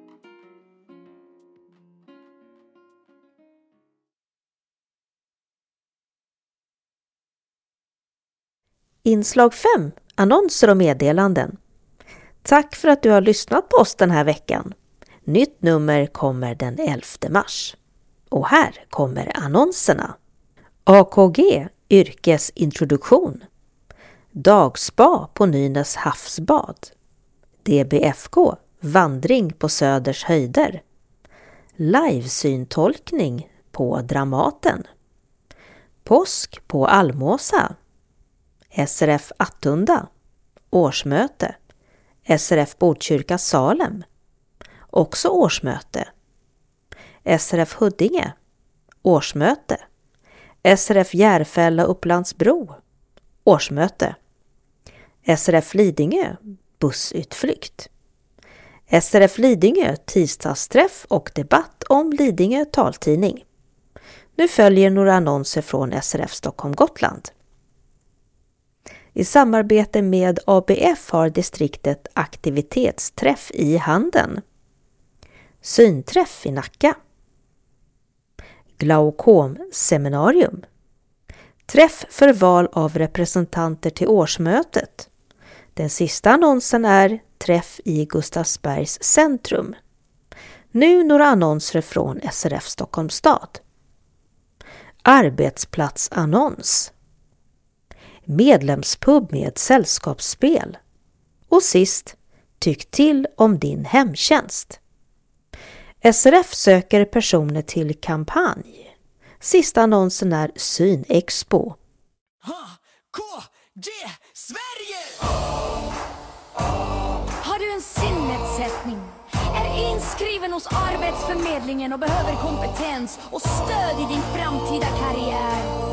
Inslag fem. Annonser och meddelanden. Tack för att du har lyssnat på oss den här veckan. Nytt nummer kommer den elfte mars. Och här kommer annonserna. A K G yrkesintroduktion. Dagspa på Nynäs havsbad. D B F K vandring på Söders höjder. Livesyntolkning på Dramaten. Påsk på Almåsa. S R F Attunda, årsmöte, S R F Botkyrka Salem, också årsmöte, S R F Huddinge, årsmöte, S R F Järfälla Upplandsbro, årsmöte, S R F Lidingö, bussutflykt, S R F Lidingö tisdagsträff och debatt om Lidingö taltidning. Nu följer några annonser från S R F Stockholm Gotland. I samarbete med A B F har distriktet aktivitetsträff i Handen. Synträff i Nacka. Glaukomseminarium. Träff för val av representanter till årsmötet. Den sista annonsen är träff i Gustavsbergs centrum. Nu några annonser från S R F Stockholms stad. Arbetsplatsannons. Medlemspub med sällskapsspel. Och sist, tyck till om din hemtjänst. S R F söker personer till kampanj. Sista annonsen är Synexpo. K D Sverige! Har du en synnedsättning? Är inskriven hos Arbetsförmedlingen och behöver kompetens och stöd i din framtida karriär?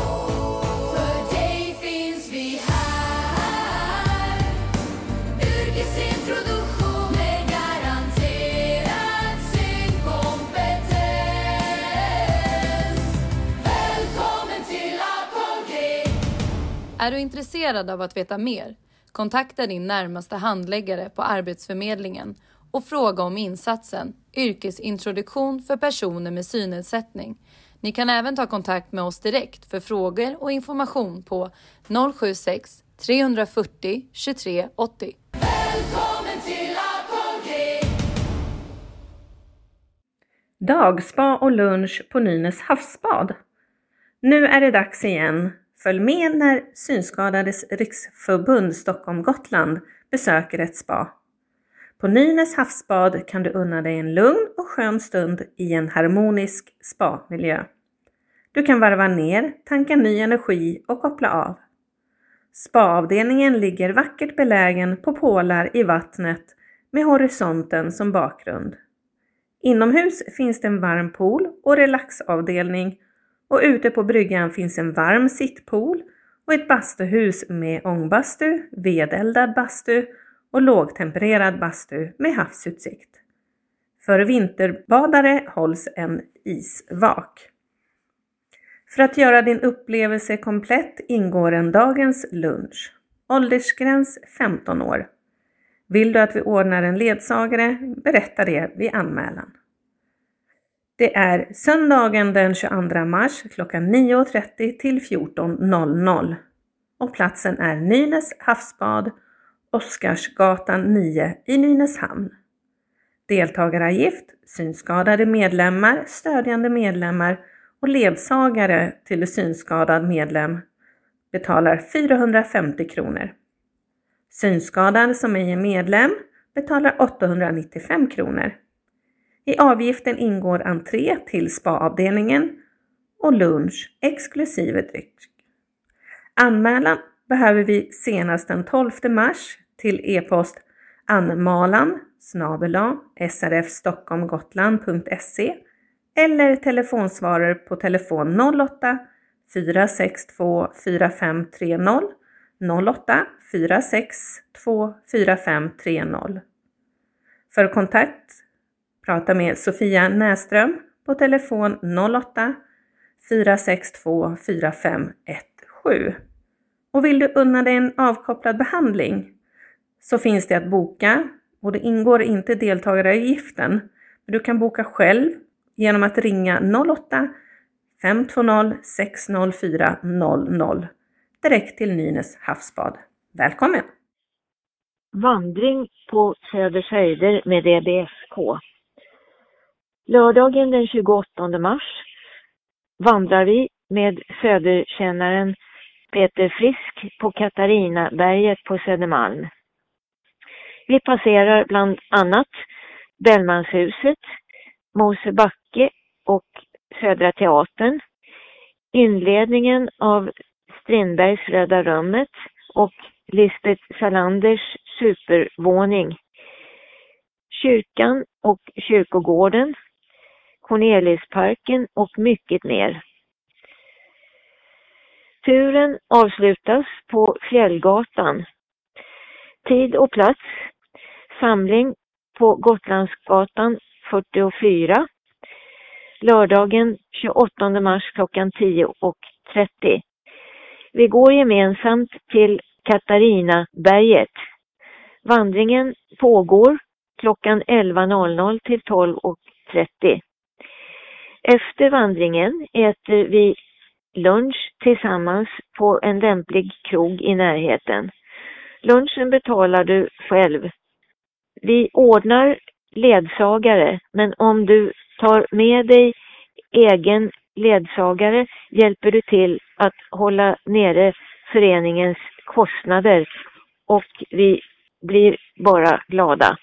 Yrkesintroduktion med garanterad synkompetens. Välkommen till A K G. Är du intresserad av att veta mer? Kontakta din närmaste handläggare på Arbetsförmedlingen och fråga om insatsen Yrkesintroduktion för personer med synnedsättning. Ni kan även ta kontakt med oss direkt för frågor och information på noll sju sex tre fyra noll tjugotre åttio. Välkommen till A K G. Dagspa och lunch på Nynäs havsbad. Nu är det dags igen. Följ med när Synskadades riksförbund Stockholm Gotland besöker ett spa. På Nynäs havsbad kan du unna dig en lugn och skön stund i en harmonisk spa-miljö. Du kan varva ner, tanka ny energi och koppla av. Spa-avdelningen ligger vackert belägen på pålar i vattnet med horisonten som bakgrund. Inomhus finns det en varm pool och relaxavdelning och ute på bryggan finns en varm sittpool och ett bastuhus med ångbastu, vedeldad bastu och lågtempererad bastu med havsutsikt. För vinterbadare hålls en isvak. För att göra din upplevelse komplett ingår en dagens lunch. Åldersgräns femton år. Vill du att vi ordnar en ledsagare? Berätta det vid anmälan. Det är söndagen den tjugoandra mars klockan nio trettio till fjorton noll noll. Och platsen är Nynäs havsbad, Oscarsgatan nio i Nynäshamn. Deltagaravgift, synskadade medlemmar, stödjande medlemmar och ledsagare till synskadad medlem betalar fyrahundrafemtio kronor. Synskadad som ej är medlem betalar åttahundranittiofem kronor. I avgiften ingår entré till spaavdelningen och lunch exklusive dryck. Anmälan behöver vi senast den tolfte mars till e-post anmalan snabel-a srfstockholmgotland.se eller telefonsvarare på telefon noll åtta fyra sex två fyra fem tre noll noll åtta fyra sex två fyra fem tre noll. För kontakt prata med Sofia Näström på telefon noll åtta fyra sex två fyra fem ett sju. Och vill du unna dig en avkopplad behandling så finns det att boka, och det ingår inte deltagaravgiften, men du kan boka själv genom att ringa noll åtta fem två noll sex noll fyra noll noll direkt till Nynäs havsbad. Välkommen! Vandring på Söders höjder med D B S K. Lördagen den tjugoåttonde mars vandrar vi med söderkännaren Peter Frisk på Katarinaberget på Södermalm. Vi passerar bland annat Bellmanshuset, Mosebacke och Södra teatern, inledningen av Strindbergs Röda rummet och Lisbeth Salanders supervåning, kyrkan och kyrkogården, Cornelisparken och mycket mer. Turen avslutas på Fjällgatan. Tid och plats: samling på Gotlandsgatan fyrtiofyra, lördagen tjugoåttonde mars klockan tio trettio. Vi går gemensamt till Katarinaberget. Vandringen pågår klockan elva till tolv trettio. Efter vandringen äter vi lunch tillsammans på en lämplig krog i närheten. Lunchen betalar du själv. Vi ordnar ledsagare, men om du tar med dig egen ledsagare hjälper du till att hålla nere föreningens kostnader, och vi blir bara glada.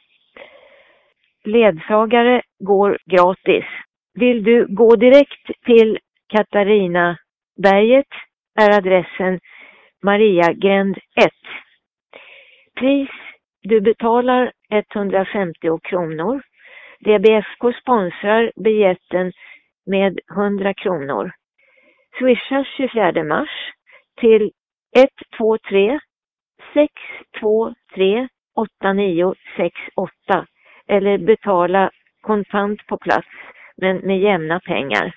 Ledsagare går gratis. Vill du gå direkt till Katarinaberget är adressen Mariagränd ett. Pris: du betalar etthundrafemtio kronor. D B S K sponsrar biljetten med hundra kronor. Swisha tjugofjärde mars till ett två tre sex två tre åtta nio sex åtta eller betala kontant på plats men med jämna pengar.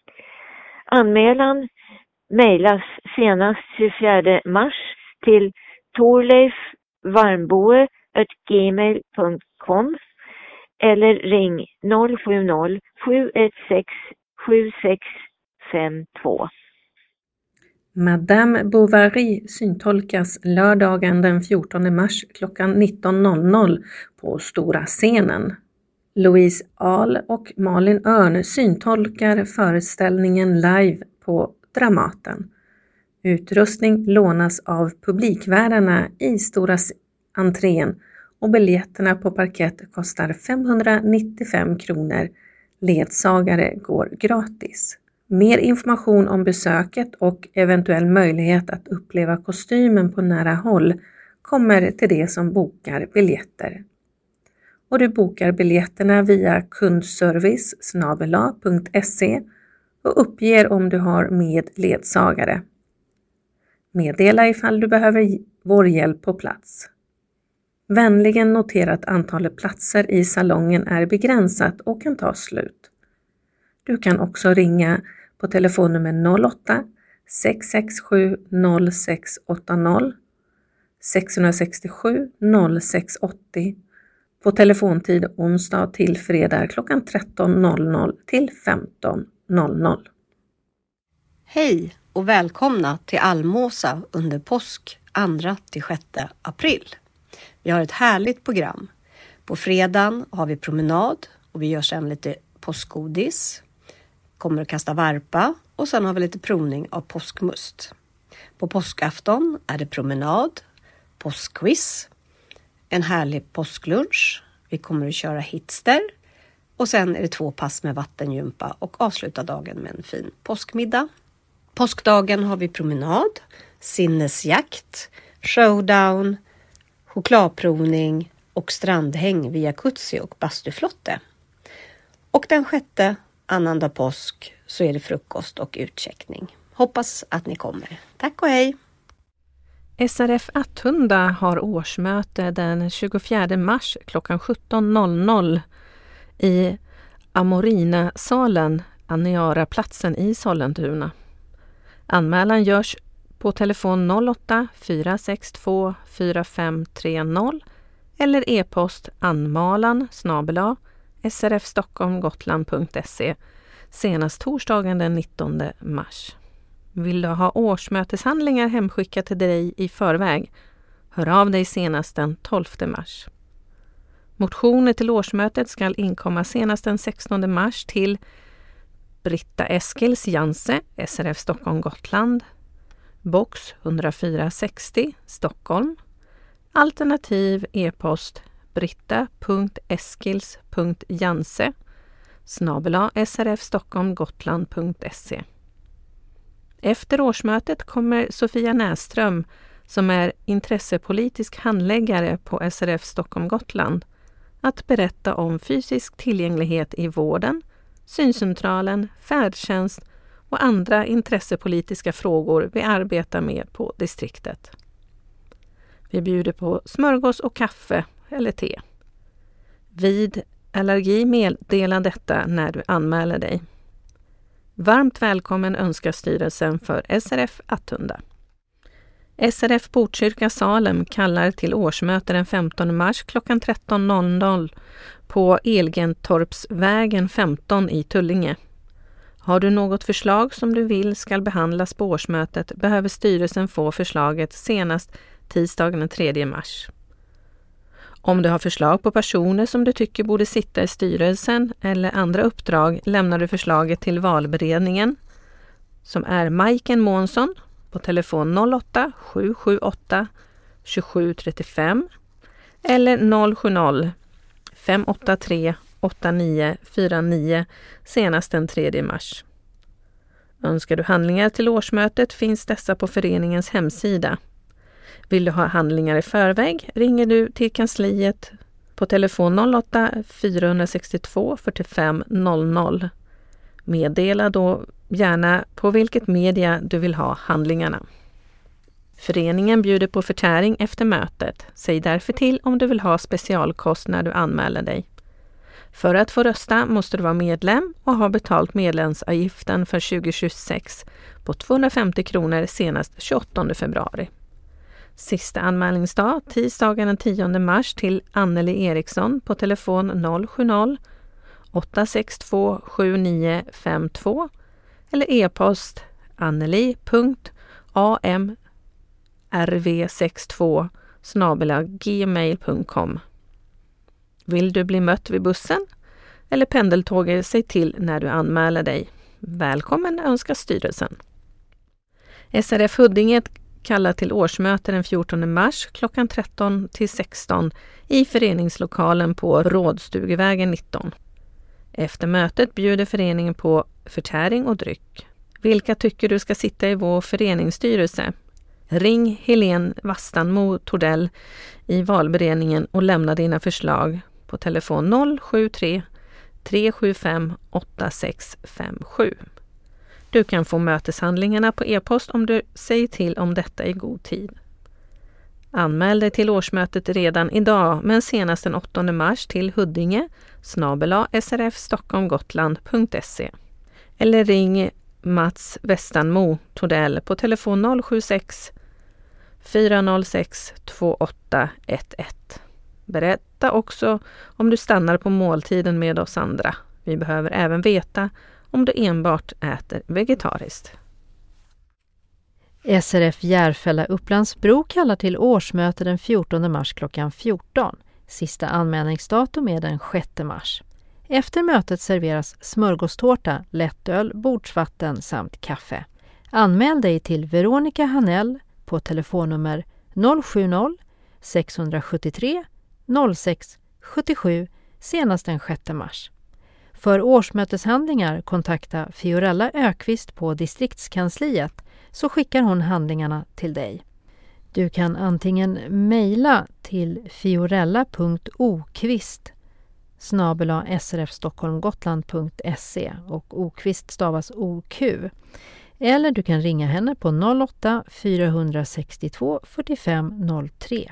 Anmälan mejlas senast tjugofjärde mars till torleifvarmboe at gmail punkt com eller ring noll sju noll sju ett sex sju sex fem två. Madame Bovary syntolkas lördagen den fjortonde mars klockan nitton noll noll på Stora scenen. Louise Ahl och Malin Örn syntolkar föreställningen live på Dramaten. Utrustning lånas av publikvärdarna i Stora entrén och biljetterna på parkett kostar femhundranittiofem kronor. Ledsagare går gratis. Mer information om besöket och eventuell möjlighet att uppleva kostymen på nära håll kommer till det som bokar biljetter. Och du bokar biljetterna via kundservice snabel-a punkt se och uppger om du har med ledsagare. Meddela ifall du behöver vår hjälp på plats. Vänligen notera att antalet platser i salongen är begränsat och kan ta slut. Du kan också ringa på telefonnummer noll åtta sex sex sju noll sex åtta noll sex sex sju noll sex åttio på telefontid onsdag till fredag klockan tretton noll noll till femton noll noll. Hej och välkomna till Almåsa under påsk andra till sjätte april. Vi har ett härligt program. På fredagen har vi promenad och vi gör sen lite påskgodis. Kommer att kasta varpa och sen har vi lite provning av påskmust. På påskafton är det promenad, påskquiz, en härlig påsklunch. Vi kommer att köra hitster och sen är det två pass med vattengympa och avsluta dagen med en fin påskmiddag. Påskdagen har vi promenad, sinnesjakt, showdown, chokladprovning och strandhäng via Kutsi och bastuflotte. Och den sjätte, annandag påsk, så är det frukost och utcheckning. Hoppas att ni kommer. Tack och hej! S R F Attunda har årsmöte den tjugofjärde mars klockan sjutton noll noll i Amorina-salen, Aniara-platsen i Sollentuna. Anmälan görs på telefon noll åtta fyra sex två fyra fem tre noll eller e-post anmalan snabel-a srfstockholmgotland.se senast torsdagen den nittonde mars. Vill du ha årsmöteshandlingar hemskickat till dig i förväg? Hör av dig senast den tolfte mars. Motioner till årsmötet ska inkomma senast den sextonde mars till Britta Eskils Janse, S R F Stockholm Gotland, box ett noll fyra sex noll Stockholm, alternativ e-post britta punkt eskils punkt janse snabel-a srfstockholmgotland.se. Efter årsmötet kommer Sofia Näström, som är intressepolitisk handläggare på S R F Stockholm Gotland, att berätta om fysisk tillgänglighet i vården, syncentralen, färdtjänst och andra intressepolitiska frågor vi arbetar med på distriktet. Vi bjuder på smörgås och kaffe eller te. Vid allergi meddela detta när du anmäler dig. Varmt välkommen önskar styrelsen för S R F Attunda. S R F Botkyrka Salem kallar till årsmöte den femtonde mars klockan tretton noll noll på Elgentorpsvägen femton i Tullinge. Har du något förslag som du vill ska behandlas på årsmötet behöver styrelsen få förslaget senast tisdagen den tredje mars. Om du har förslag på personer som du tycker borde sitta i styrelsen eller andra uppdrag lämnar du förslaget till valberedningen som är Majken Månsson på telefon noll åtta sju sju åtta två sju tre fem eller noll sju noll fem åtta tre åtta nio fyra nio senast den tredje mars. Önskar du handlingar till årsmötet finns dessa på föreningens hemsida. Vill du ha handlingar i förväg ringer du till kansliet på telefon noll åtta fyra sex två fyra fem noll noll. Meddela då gärna på vilket media du vill ha handlingarna. Föreningen bjuder på förtäring efter mötet. Säg därför till om du vill ha specialkost när du anmäler dig. För att få rösta måste du vara medlem och ha betalt medlemsavgiften för tjugo tjugosex på tvåhundrafemtio kronor senast tjugoåttonde februari. Sista anmälningsdag tisdagen den tionde mars till Anneli Eriksson på telefon noll sju noll åtta sex två sju nio fem två eller e-post anneli punkt amrv sextiotvå snabel-a gmail punkt com. Vill du bli mött vid bussen eller pendeltåget, säg till när du anmäler dig. Välkommen önskar styrelsen. S R F Huddinge kallar till årsmöte den fjortonde mars klockan tretton till sexton i föreningslokalen på Rådstugevägen nitton. Efter mötet bjuder föreningen på förtäring och dryck. Vilka tycker du ska sitta i vår föreningsstyrelse? Ring Helene Vastanmo Tordell i valberedningen och lämna dina förslag på telefon noll sju tre tre sju fem åtta sex fem sju. Du kan få möteshandlingarna på e-post om du säger till om detta i god tid. Anmäl dig till årsmötet redan idag, men senast den åttonde mars till Huddinge snabel-a srfstockholmgotland punkt se eller ring Mats Westanmo Tordell på telefon noll sju sex fyra noll sex två åtta ett ett. Berätta också om du stannar på måltiden med oss andra. Vi behöver även veta om du enbart äter vegetariskt. S R F Järfälla Upplandsbro kallar till årsmöte den fjortonde mars klockan fjorton. Sista anmälningsdatum är den sjätte mars. Efter mötet serveras smörgåstårta, lättöl, bordsvatten samt kaffe. Anmäl dig till Veronica Hanell på telefonnummer noll sju noll sex sju tre noll sex sju sju senast den sjätte mars. För årsmöteshandlingar kontakta Fiorella Ökvist på distriktskansliet så skickar hon handlingarna till dig. Du kan antingen mejla till fiorella punkt okvist snabel-a srfstockholmgotland punkt se och okvist stavas O Q. Eller du kan ringa henne på noll åtta fyra sex två fyra fem noll tre.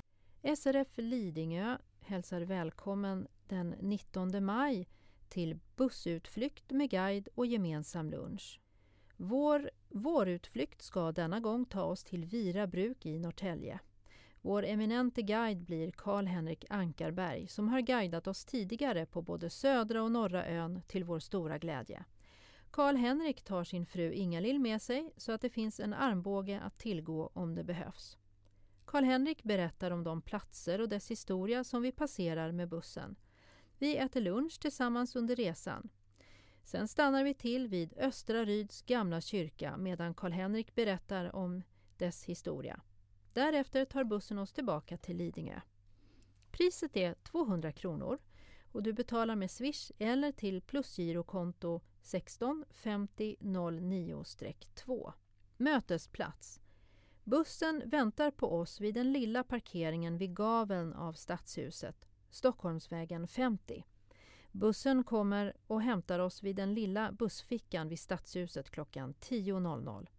S R F Lidingö hälsar välkommen den nittonde maj till bussutflykt med guide och gemensam lunch. Vår vårutflykt ska denna gång ta oss till Vira bruk i Norrtälje. Vår eminente guide blir Karl-Henrik Ankarberg som har guidat oss tidigare på både södra och norra ön till vår stora glädje. Karl-Henrik tar sin fru Ingalill med sig så att det finns en armbåge att tillgå om det behövs. Karl-Henrik berättar om de platser och dess historia som vi passerar med bussen. Vi äter lunch tillsammans under resan. Sen stannar vi till vid Östra Ryds gamla kyrka medan Karl-Henrik berättar om dess historia. Därefter tar bussen oss tillbaka till Lidingö. Priset är tvåhundra kronor och du betalar med Swish eller till plusgirokonto sexton femtio noll nio två. Mötesplats. Bussen väntar på oss vid den lilla parkeringen vid gaveln av Stadshuset, Stockholmsvägen femtio. Bussen kommer och hämtar oss vid den lilla bussfickan vid Stadshuset klockan tio noll noll.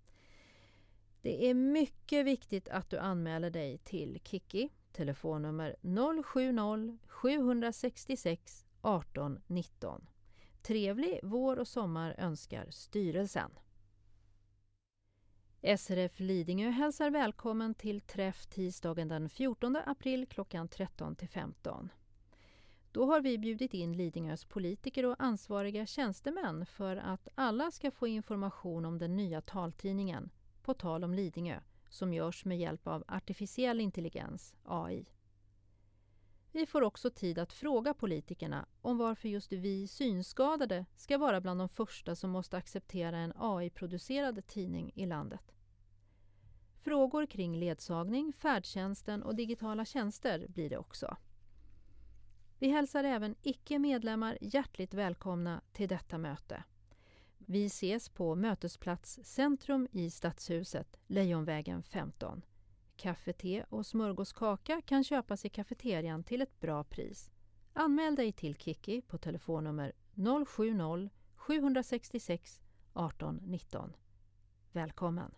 Det är mycket viktigt att du anmäler dig till Kiki, telefonnummer noll sju noll sju sex sex ett åtta ett nio. Trevlig vår och sommar önskar styrelsen. S R F Lidingö hälsar välkommen till träff tisdagen den fjortonde april klockan tretton till femton. Då har vi bjudit in Lidingös politiker och ansvariga tjänstemän för att alla ska få information om den nya taltidningen På tal om Lidingö som görs med hjälp av artificiell intelligens, A I. Vi får också tid att fråga politikerna om varför just vi synskadade ska vara bland de första som måste acceptera en A I-producerad tidning i landet. Frågor kring ledsagning, färdtjänsten och digitala tjänster blir det också. Vi hälsar även icke-medlemmar hjärtligt välkomna till detta möte. Vi ses på Mötesplats Centrum i Stadshuset, Lejonvägen femton. Kaffe, te och smörgåskaka kan köpas i kafeterian till ett bra pris. Anmäl dig till Kiki på telefonnummer noll sju noll sju sex sex ett åtta ett nio. Välkommen!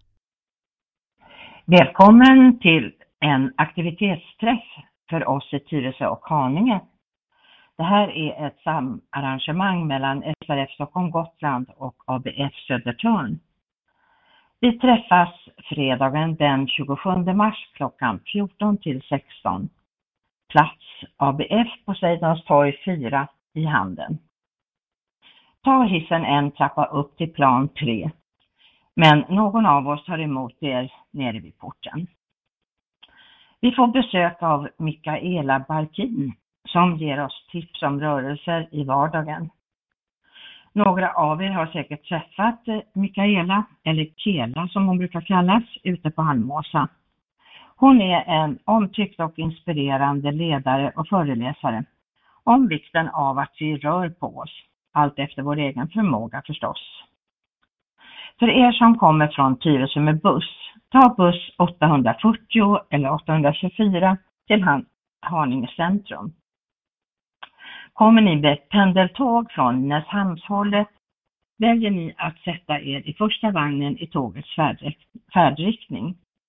Välkommen till en aktivitetsträff för oss i Tyresö och Haninge. Det här är ett samarrangemang mellan S R F Stockholm Gotland och A B F Södertörn. Vi träffas fredagen den tjugosjunde mars klockan fjorton till sexton. Plats A B F på Seidons torg fyra i Handen. Ta hissen en trappa upp till plan tre. Men någon av oss tar emot er nere vid porten. Vi får besök av Mikaela Barkin som ger oss tips om rörelser i vardagen. Några av er har säkert träffat Mikaela, eller Kela som hon brukar kallas, ute på Almåsa. Hon är en omtyckt och inspirerande ledare och föreläsare om vikten av att vi rör på oss, allt efter vår egen förmåga förstås. För er som kommer från Tyresö med buss, ta buss åttahundrafyrtio eller åttahundratjugofyra till Haninge centrum. Kommer ni med pendeltåg från Näshamnshållet väljer ni att sätta er i första vagnen i tågets färdriktning.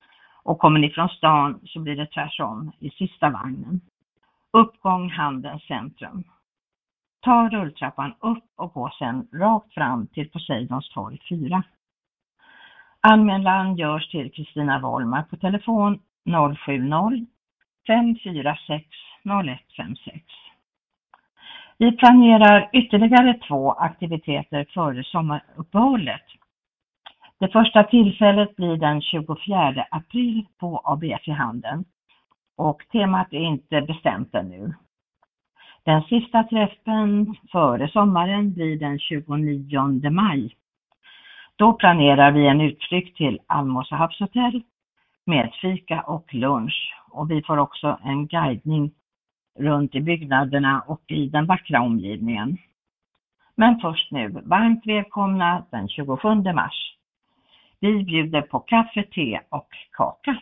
Och kommer ni från stan så blir det tvärsom i sista vagnen. Uppgång Handens centrum. Ta rulltrappan upp och gå sedan rakt fram till Poseidons torg fyra. Anmälan görs till Kristina Wollmar på telefon noll sju noll fem fyra sex noll ett fem sex. Vi planerar ytterligare två aktiviteter före sommaruppehållet. Det första tillfället blir den tjugofjärde april på A B F i Handen och temat är inte bestämt ännu. Den sista träffen före sommaren blir den tjugonionde maj. Då planerar vi en utflykt till Almåsa havshotell med fika och lunch och vi får också en guidning runt i byggnaderna och i den vackra omgivningen. Men först nu, varmt välkomna den tjugosjunde mars. Vi bjuder på kaffe, te och kaka.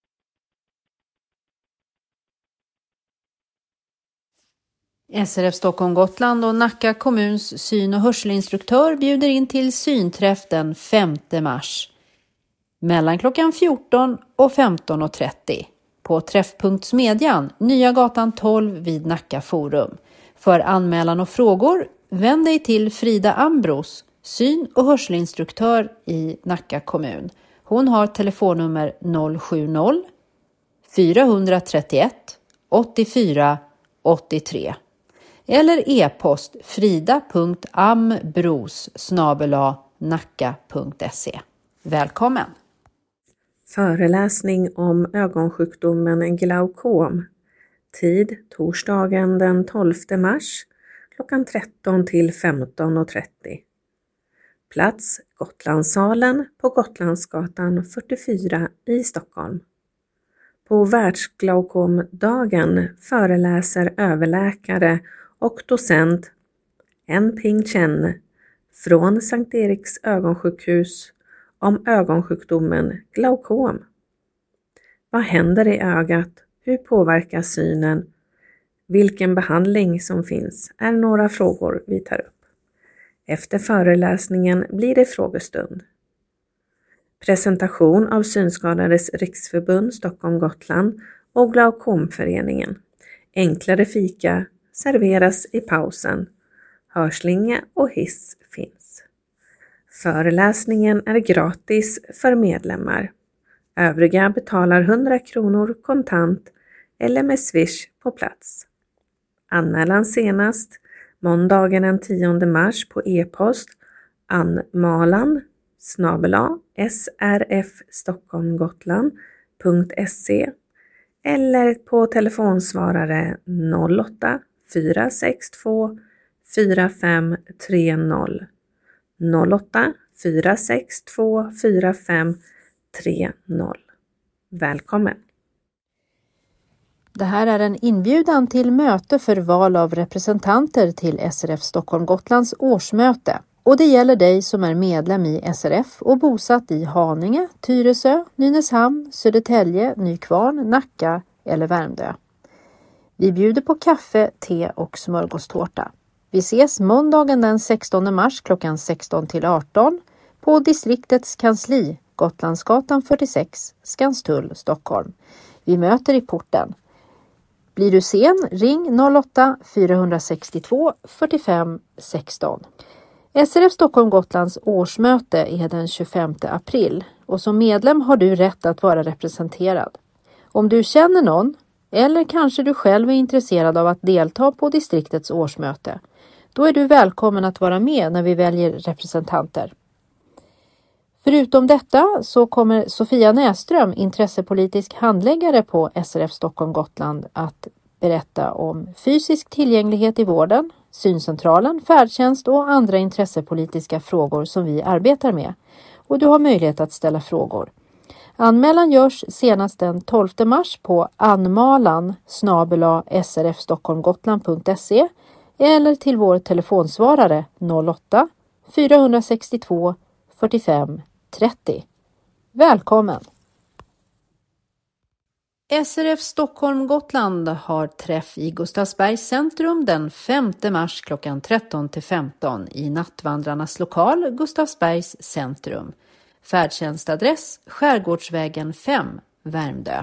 S R F Stockholm Gotland och Nacka kommuns syn- och hörselinstruktör bjuder in till synträff den femte mars. Mellan klockan fjorton och femton och trettio på Träffpunkt Smedjan, Nya gatan tolv vid Nacka forum. För anmälan och frågor vänd dig till Frida Ambros, syn- och hörselinstruktör i Nacka kommun. Hon har telefonnummer noll sju noll fyra tre ett åttiofyra åttiotre eller e-post frida punkt ambros snabel-a nacka punkt se. Välkommen! Föreläsning om ögonsjukdomen glaukom. Tid torsdagen den tolfte mars klockan tretton till femton och trettio. Plats Gotlandssalen på Gotlandsgatan fyrtiofyra i Stockholm. På världsglaukomdagen föreläser överläkare och docent En Ping Chen från Sankt Eriks ögonsjukhus om ögonsjukdomen glaukom. Vad händer i ögat? Hur påverkas synen? Vilken behandling som finns är några frågor vi tar upp. Efter föreläsningen blir det frågestund. Presentation av Synskadades riksförbund Stockholm Gotland och Glaukomföreningen. Enklare fika serveras i pausen. Hörslinge och hiss finns. Föreläsningen är gratis för medlemmar. Övriga betalar hundra kronor kontant eller med Swish på plats. Anmälan senast måndagen den tionde mars på e-post anmalan snabel-a srfstockholmgotland.se eller på telefonsvarare noll åtta fyra sex två fyra fem tre noll noll åtta fyra sex två fyra fem tre noll. Välkommen! Det här är en inbjudan till möte för val av representanter till S R F Stockholm Gotlands årsmöte. Och det gäller dig som är medlem i S R F och bosatt i Haninge, Tyresö, Nynäshamn, Södertälje, Nykvarn, Nacka eller Värmdö. Vi bjuder på kaffe, te och smörgåstårta. Vi ses måndagen den sextonde mars klockan sexton till arton på distriktets kansli, Gotlandsgatan fyrtiosex, Skanstull, Stockholm. Vi möter i porten. Blir du sen, ring noll åtta fyra sex två fyrtiofem sexton. S R F Stockholm Gotlands årsmöte är den tjugofemte april och som medlem har du rätt att vara representerad. Om du känner någon eller kanske du själv är intresserad av att delta på distriktets årsmöte, då är du välkommen att vara med när vi väljer representanter. Förutom detta så kommer Sofia Näström, intressepolitisk handläggare på S R F Stockholm Gotland, att berätta om fysisk tillgänglighet i vården, syncentralen, färdtjänst och andra intressepolitiska frågor som vi arbetar med. Och du har möjlighet att ställa frågor. Anmälan görs senast den tolfte mars på anmalan snabel-a srfstockholmgotland.se eller till vår telefonsvarare noll åtta fyra sex två fyrtiofem trettio. Välkommen! S R F Stockholm Gotland har träff i Gustavsbergs centrum den femte mars klockan tretton till femton i Nattvandrarnas lokal Gustavsbergs centrum. Färdtjänstadress Skärgårdsvägen fem, Värmdö.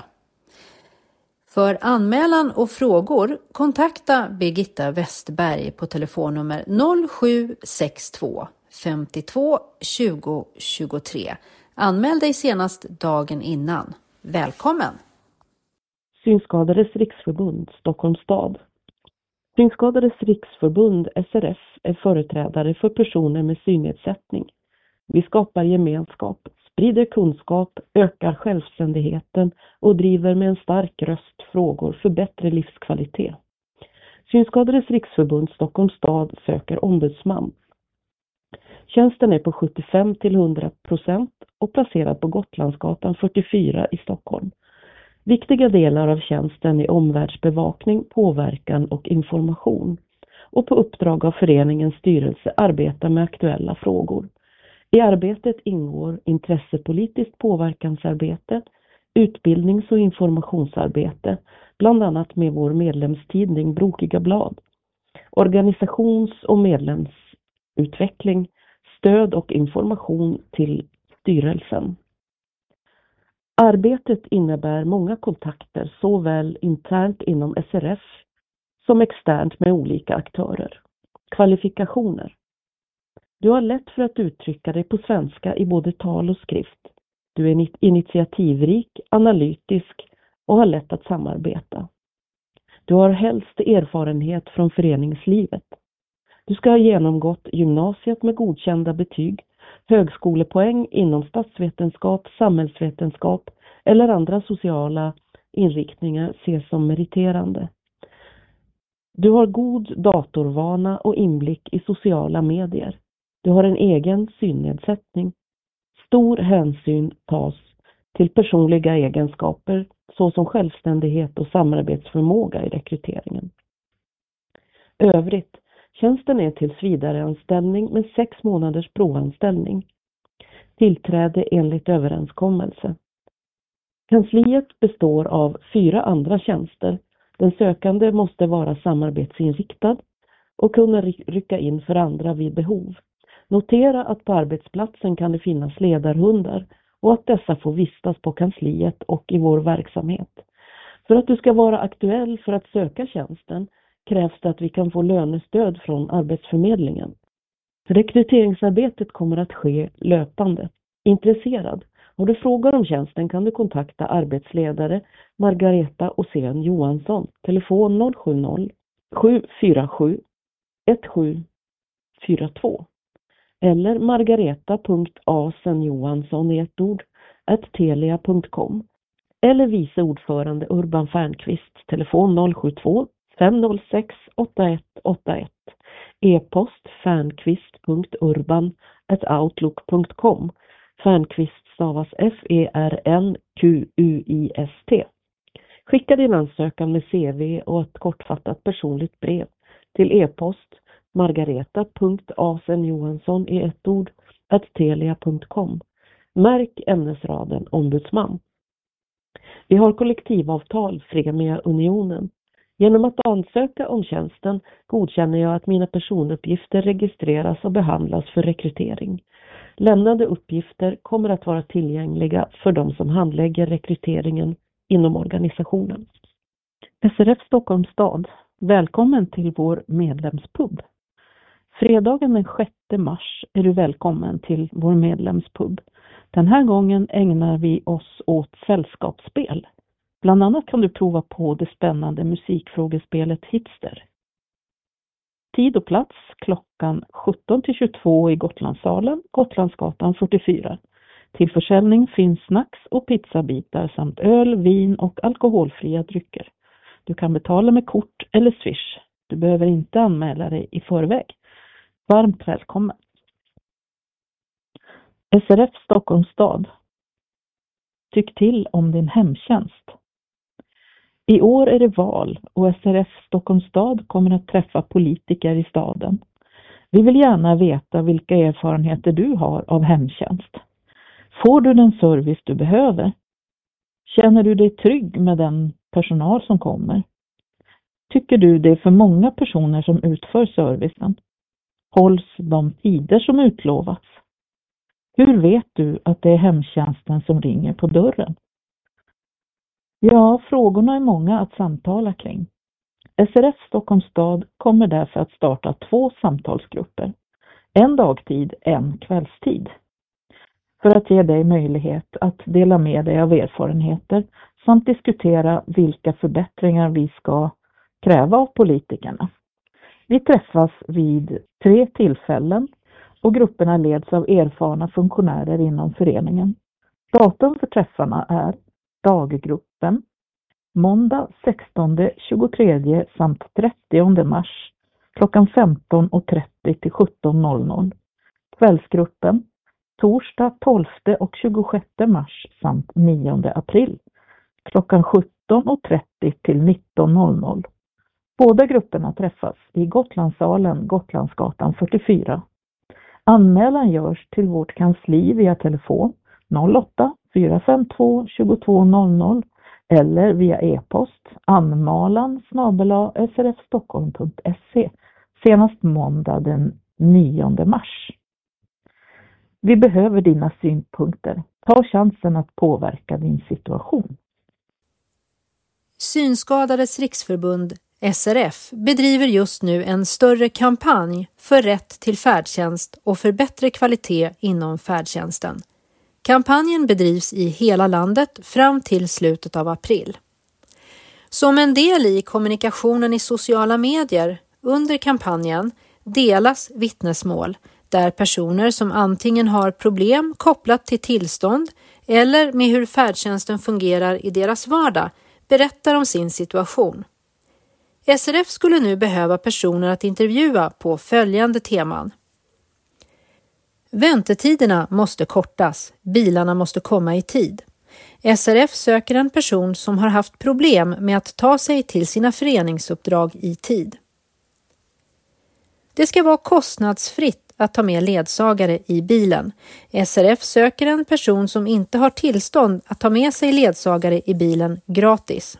För anmälan och frågor kontakta Birgitta Westberg på telefonnummer noll sju sex två femtiotvå tjugo tjugotre. Anmäl dig senast dagen innan. Välkommen! Synskadades riksförbund, Stockholms stad. Synskadades riksförbund, S R F, är företrädare för personer med synnedsättning. Vi skapar gemenskap, sprider kunskap, ökar självständigheten och driver med en stark röst frågor för bättre livskvalitet. Synskadades riksförbund, Stockholms stad, söker ombudsman. Tjänsten är på sjuttiofem till hundra procent och placerad på Gotlandsgatan fyrtiofyra i Stockholm. Viktiga delar av tjänsten är omvärldsbevakning, påverkan och information. Och på uppdrag av föreningens styrelse arbetar med aktuella frågor. I arbetet ingår intressepolitiskt påverkansarbete, utbildnings- och informationsarbete, bland annat med vår medlemstidning Brokiga blad, organisations- och medlemsutveckling, stöd och information till styrelsen. Arbetet innebär många kontakter såväl internt inom S R F som externt med olika aktörer. Kvalifikationer. Du har lätt för att uttrycka dig på svenska i både tal och skrift. Du är initiativrik, analytisk och har lätt att samarbeta. Du har helst erfarenhet från föreningslivet. Du ska ha genomgått gymnasiet med godkända betyg, högskolepoäng inom statsvetenskap, samhällsvetenskap eller andra sociala inriktningar ses som meriterande. Du har god datorvana och inblick i sociala medier. Du har en egen synnedsättning. Stor hänsyn tas till personliga egenskaper såsom självständighet och samarbetsförmåga i rekryteringen. Övrigt, tjänsten är tills vidare anställning med sex månaders provanställning. Tillträde enligt överenskommelse. Kansliet består av fyra andra tjänster. Den sökande måste vara samarbetsinriktad och kunna rycka in för andra vid behov. Notera att på arbetsplatsen kan det finnas ledarhundar och att dessa får vistas på kansliet och i vår verksamhet. För att du ska vara aktuell för att söka tjänsten krävs det att vi kan få lönestöd från Arbetsförmedlingen. Rekryteringsarbetet kommer att ske löpande. Intresserad? Om du frågar om tjänsten kan du kontakta arbetsledare Margareta Åsén Johansson. Telefon noll sju noll sju fyra sju ett sju fyra två eller margareta punkt asenjohansson i ett ord at telia punkt com eller vice ordförande Urban Fernqvist. Telefon noll sju två fem noll sex åtta ett åtta ett. E-post fernqvist punkt urban at outlook punkt com. Fernqvist stavas F E R N Q U I S T. Skicka din ansökan med C V och ett kortfattat personligt brev till e-post margareta punkt asenjohansson i ett ord at telia punkt com. Märk ämnesraden ombudsman. Vi har kollektivavtal Fremia Unionen. Genom att ansöka om tjänsten godkänner jag att mina personuppgifter registreras och behandlas för rekrytering. Lämnade uppgifter kommer att vara tillgängliga för de som handlägger rekryteringen inom organisationen. S R F Stockholms stad, välkommen till vår medlemspub. Fredagen den sjätte mars är du välkommen till vår medlemspub. Den här gången ägnar vi oss åt sällskapsspel. Bland annat kan du prova på det spännande musikfrågespelet Hitster. Tid och plats klockan sjutton till tjugotvå i Gotlandssalen, Gotlandsgatan fyrtiofyra. Till försäljning finns snacks och pizzabitar samt öl, vin och alkoholfria drycker. Du kan betala med kort eller swish. Du behöver inte anmäla dig i förväg. Varmt välkommen! S R F Stockholms stad. Tyck till om din hemtjänst. I år är det val och S R F Stockholms stad kommer att träffa politiker i staden. Vi vill gärna veta vilka erfarenheter du har av hemtjänst. Får du den service du behöver? Känner du dig trygg med den personal som kommer? Tycker du det är för många personer som utför servicen? Hålls de tider som utlovats? Hur vet du att det är hemtjänsten som ringer på dörren? Ja, frågorna är många att samtala kring. S R F Stockholms stad kommer därför att starta två samtalsgrupper. En dagtid, en kvällstid. För att ge dig möjlighet att dela med dig av erfarenheter samt diskutera vilka förbättringar vi ska kräva av politikerna. Vi träffas vid tre tillfällen och grupperna leds av erfarna funktionärer inom föreningen. Datum för träffarna är daggruppen måndag sextonde, tjugotredje samt trettionde mars klockan femton och trettio till sjutton noll noll. Kvällsgruppen torsdag tolfte och tjugosjätte mars samt nionde april klockan sjutton och trettio till nitton noll noll. Båda grupperna träffas i Gotlandssalen, Gotlandsgatan fyrtiofyra. Anmälan görs till vårt kansli via telefon noll åtta fyra fem två två noll noll eller via e-post anmalan snabel-a s r f stockholm punkt se senast måndag den nionde mars. Vi behöver dina synpunkter. Ta chansen att påverka din situation. Synskadades riksförbund S R F bedriver just nu en större kampanj för rätt till färdtjänst och för bättre kvalitet inom färdtjänsten. Kampanjen bedrivs i hela landet fram till slutet av april. Som en del i kommunikationen i sociala medier under kampanjen delas vittnesmål där personer som antingen har problem kopplat till tillstånd eller med hur färdtjänsten fungerar i deras vardag berättar om sin situation. S R F skulle nu behöva personer att intervjua på följande teman. Väntetiderna måste kortas, bilarna måste komma i tid. S R F söker en person som har haft problem med att ta sig till sina föreningsuppdrag i tid. Det ska vara kostnadsfritt att ta med ledsagare i bilen. S R F söker en person som inte har tillstånd att ta med sig ledsagare i bilen gratis.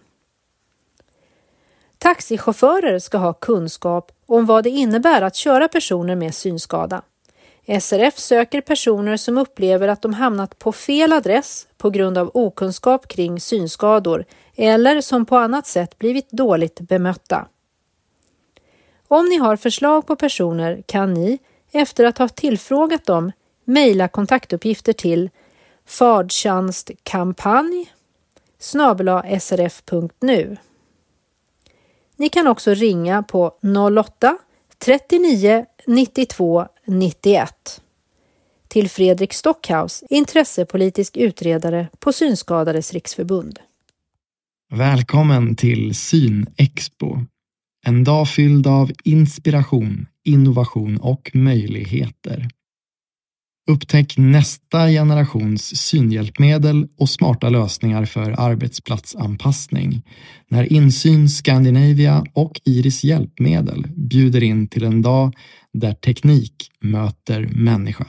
Taxichaufförer ska ha kunskap om vad det innebär att köra personer med synskada. S R F söker personer som upplever att de hamnat på fel adress på grund av okunskap kring synskador eller som på annat sätt blivit dåligt bemötta. Om ni har förslag på personer kan ni, efter att ha tillfrågat dem, mejla kontaktuppgifter till fardtjänstkampanj snabel-a s r f punkt nu. Ni kan också ringa på noll åtta trettionio nittiotvå nittioett till Fredrik Stockhaus, intressepolitisk utredare på Synskadades riksförbund. Välkommen till Synexpo. En dag fylld av inspiration, innovation och möjligheter. Upptäck nästa generations synhjälpmedel och smarta lösningar för arbetsplatsanpassning när Insyn Scandinavia och Iris Hjälpmedel bjuder in till en dag där teknik möter människa.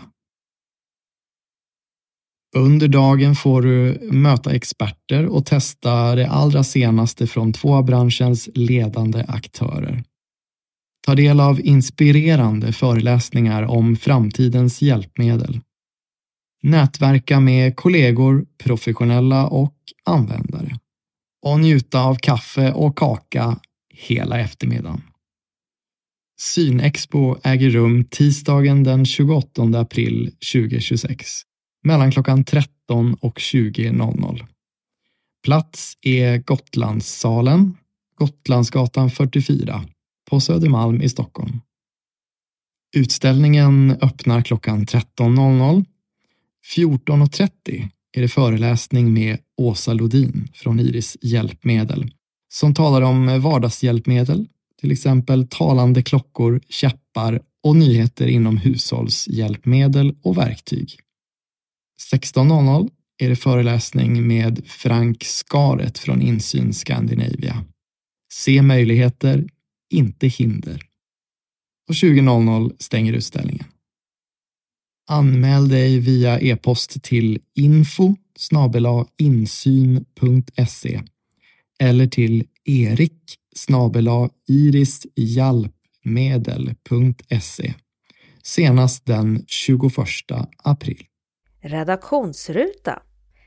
Under dagen får du möta experter och testa det allra senaste från två av branschens ledande aktörer. Ta del av inspirerande föreläsningar om framtidens hjälpmedel. Nätverka med kollegor, professionella och användare. Och njuta av kaffe och kaka hela eftermiddagen. Synexpo äger rum tisdagen den tjugoåttonde april tjugohundratjugosex mellan klockan tretton och tjugo noll noll. Plats är Gotlandssalen, Gotlandsgatan fyrtiofyra på Södermalm i Stockholm. Utställningen öppnar klockan tretton noll noll. fjorton och trettio är det föreläsning med Åsa Lodin från Iris Hjälpmedel som talar om vardagshjälpmedel, till exempel talande klockor, käppar och nyheter inom hushållshjälpmedel och verktyg. sexton noll noll är det föreläsning med Frank Skaret från Insyn Scandinavia. Se möjligheter, inte hinder. Och tjugo noll noll stänger utställningen. Anmäl dig via e-post till info snabel-a insyn punkt se eller till erik snabel-a irishjälpmedel punkt se senast den tjugoförsta april. Redaktionsruta.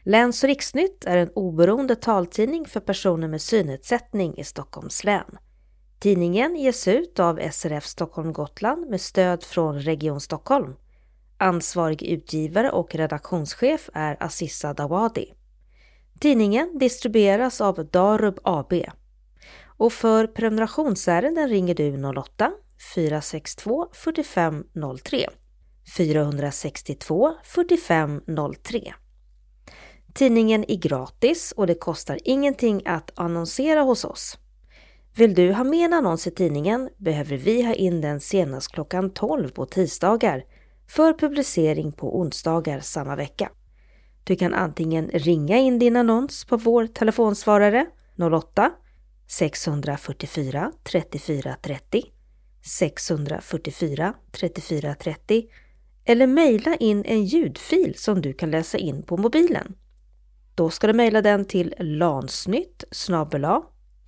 Läns- och riksnytt är en oberoende taltidning för personer med synnedsättning i Stockholms län. Tidningen ges ut av S R F Stockholm Gotland med stöd från Region Stockholm. Ansvarig utgivare och redaktionschef är Aziza Dawadi. Tidningen distribueras av Darub A B. Och för prenumerationsärenden ringer du noll åtta fyra sex två fyra fem noll tre. fyra sex två fyra fem noll tre. Tidningen är gratis och det kostar ingenting att annonsera hos oss. Vill du ha med en annons i tidningen behöver vi ha in den senast klockan tolv på tisdagar för publicering på onsdagar samma vecka. Du kan antingen ringa in din annons på vår telefonsvarare noll åtta sex fyra fyra tre fyra tre noll, sex fyra fyra tre fyra tre noll eller mejla in en ljudfil som du kan läsa in på mobilen. Då ska du mejla den till lansnytt snabel-a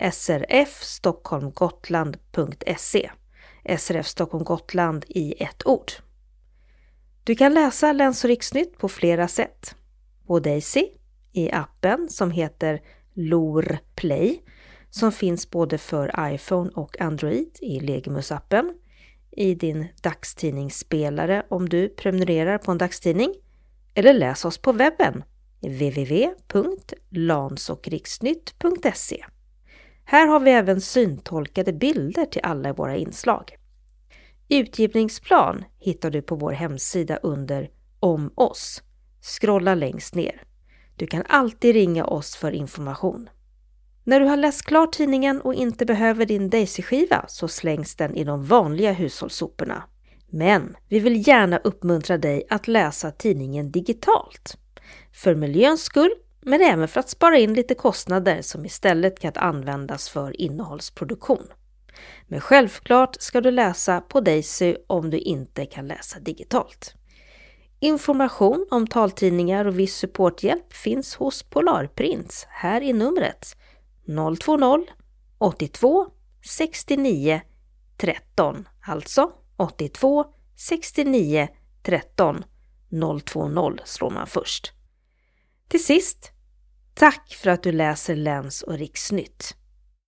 srfstockholmgotland punkt se. S R F Stockholm Gotland i ett ord. Du kan läsa Läns- och riksnytt på flera sätt. På Daisy, i appen som heter L O R Play, som finns både för iPhone och Android i Legimus-appen, i din dagstidningsspelare om du prenumererar på en dagstidning, eller läs oss på webben w w w punkt lansokriksnytt punkt se. Här har vi även syntolkade bilder till alla våra inslag. Utgivningsplan hittar du på vår hemsida under Om oss. Scrolla längst ner. Du kan alltid ringa oss för information. När du har läst klart tidningen och inte behöver din Daisy-skiva så slängs den i de vanliga hushållssoporna. Men vi vill gärna uppmuntra dig att läsa tidningen digitalt. För miljöns skull, men även för att spara in lite kostnader som istället kan användas för innehållsproduktion. Men självklart ska du läsa på Daisy om du inte kan läsa digitalt. Information om taltidningar och viss supporthjälp finns hos Polarprints här i numret noll två noll åttiotvå sextionio tretton, alltså åttiotvå sextionio tretton, noll två noll slår man först. Till sist, tack för att du läser Läns- och riksnytt.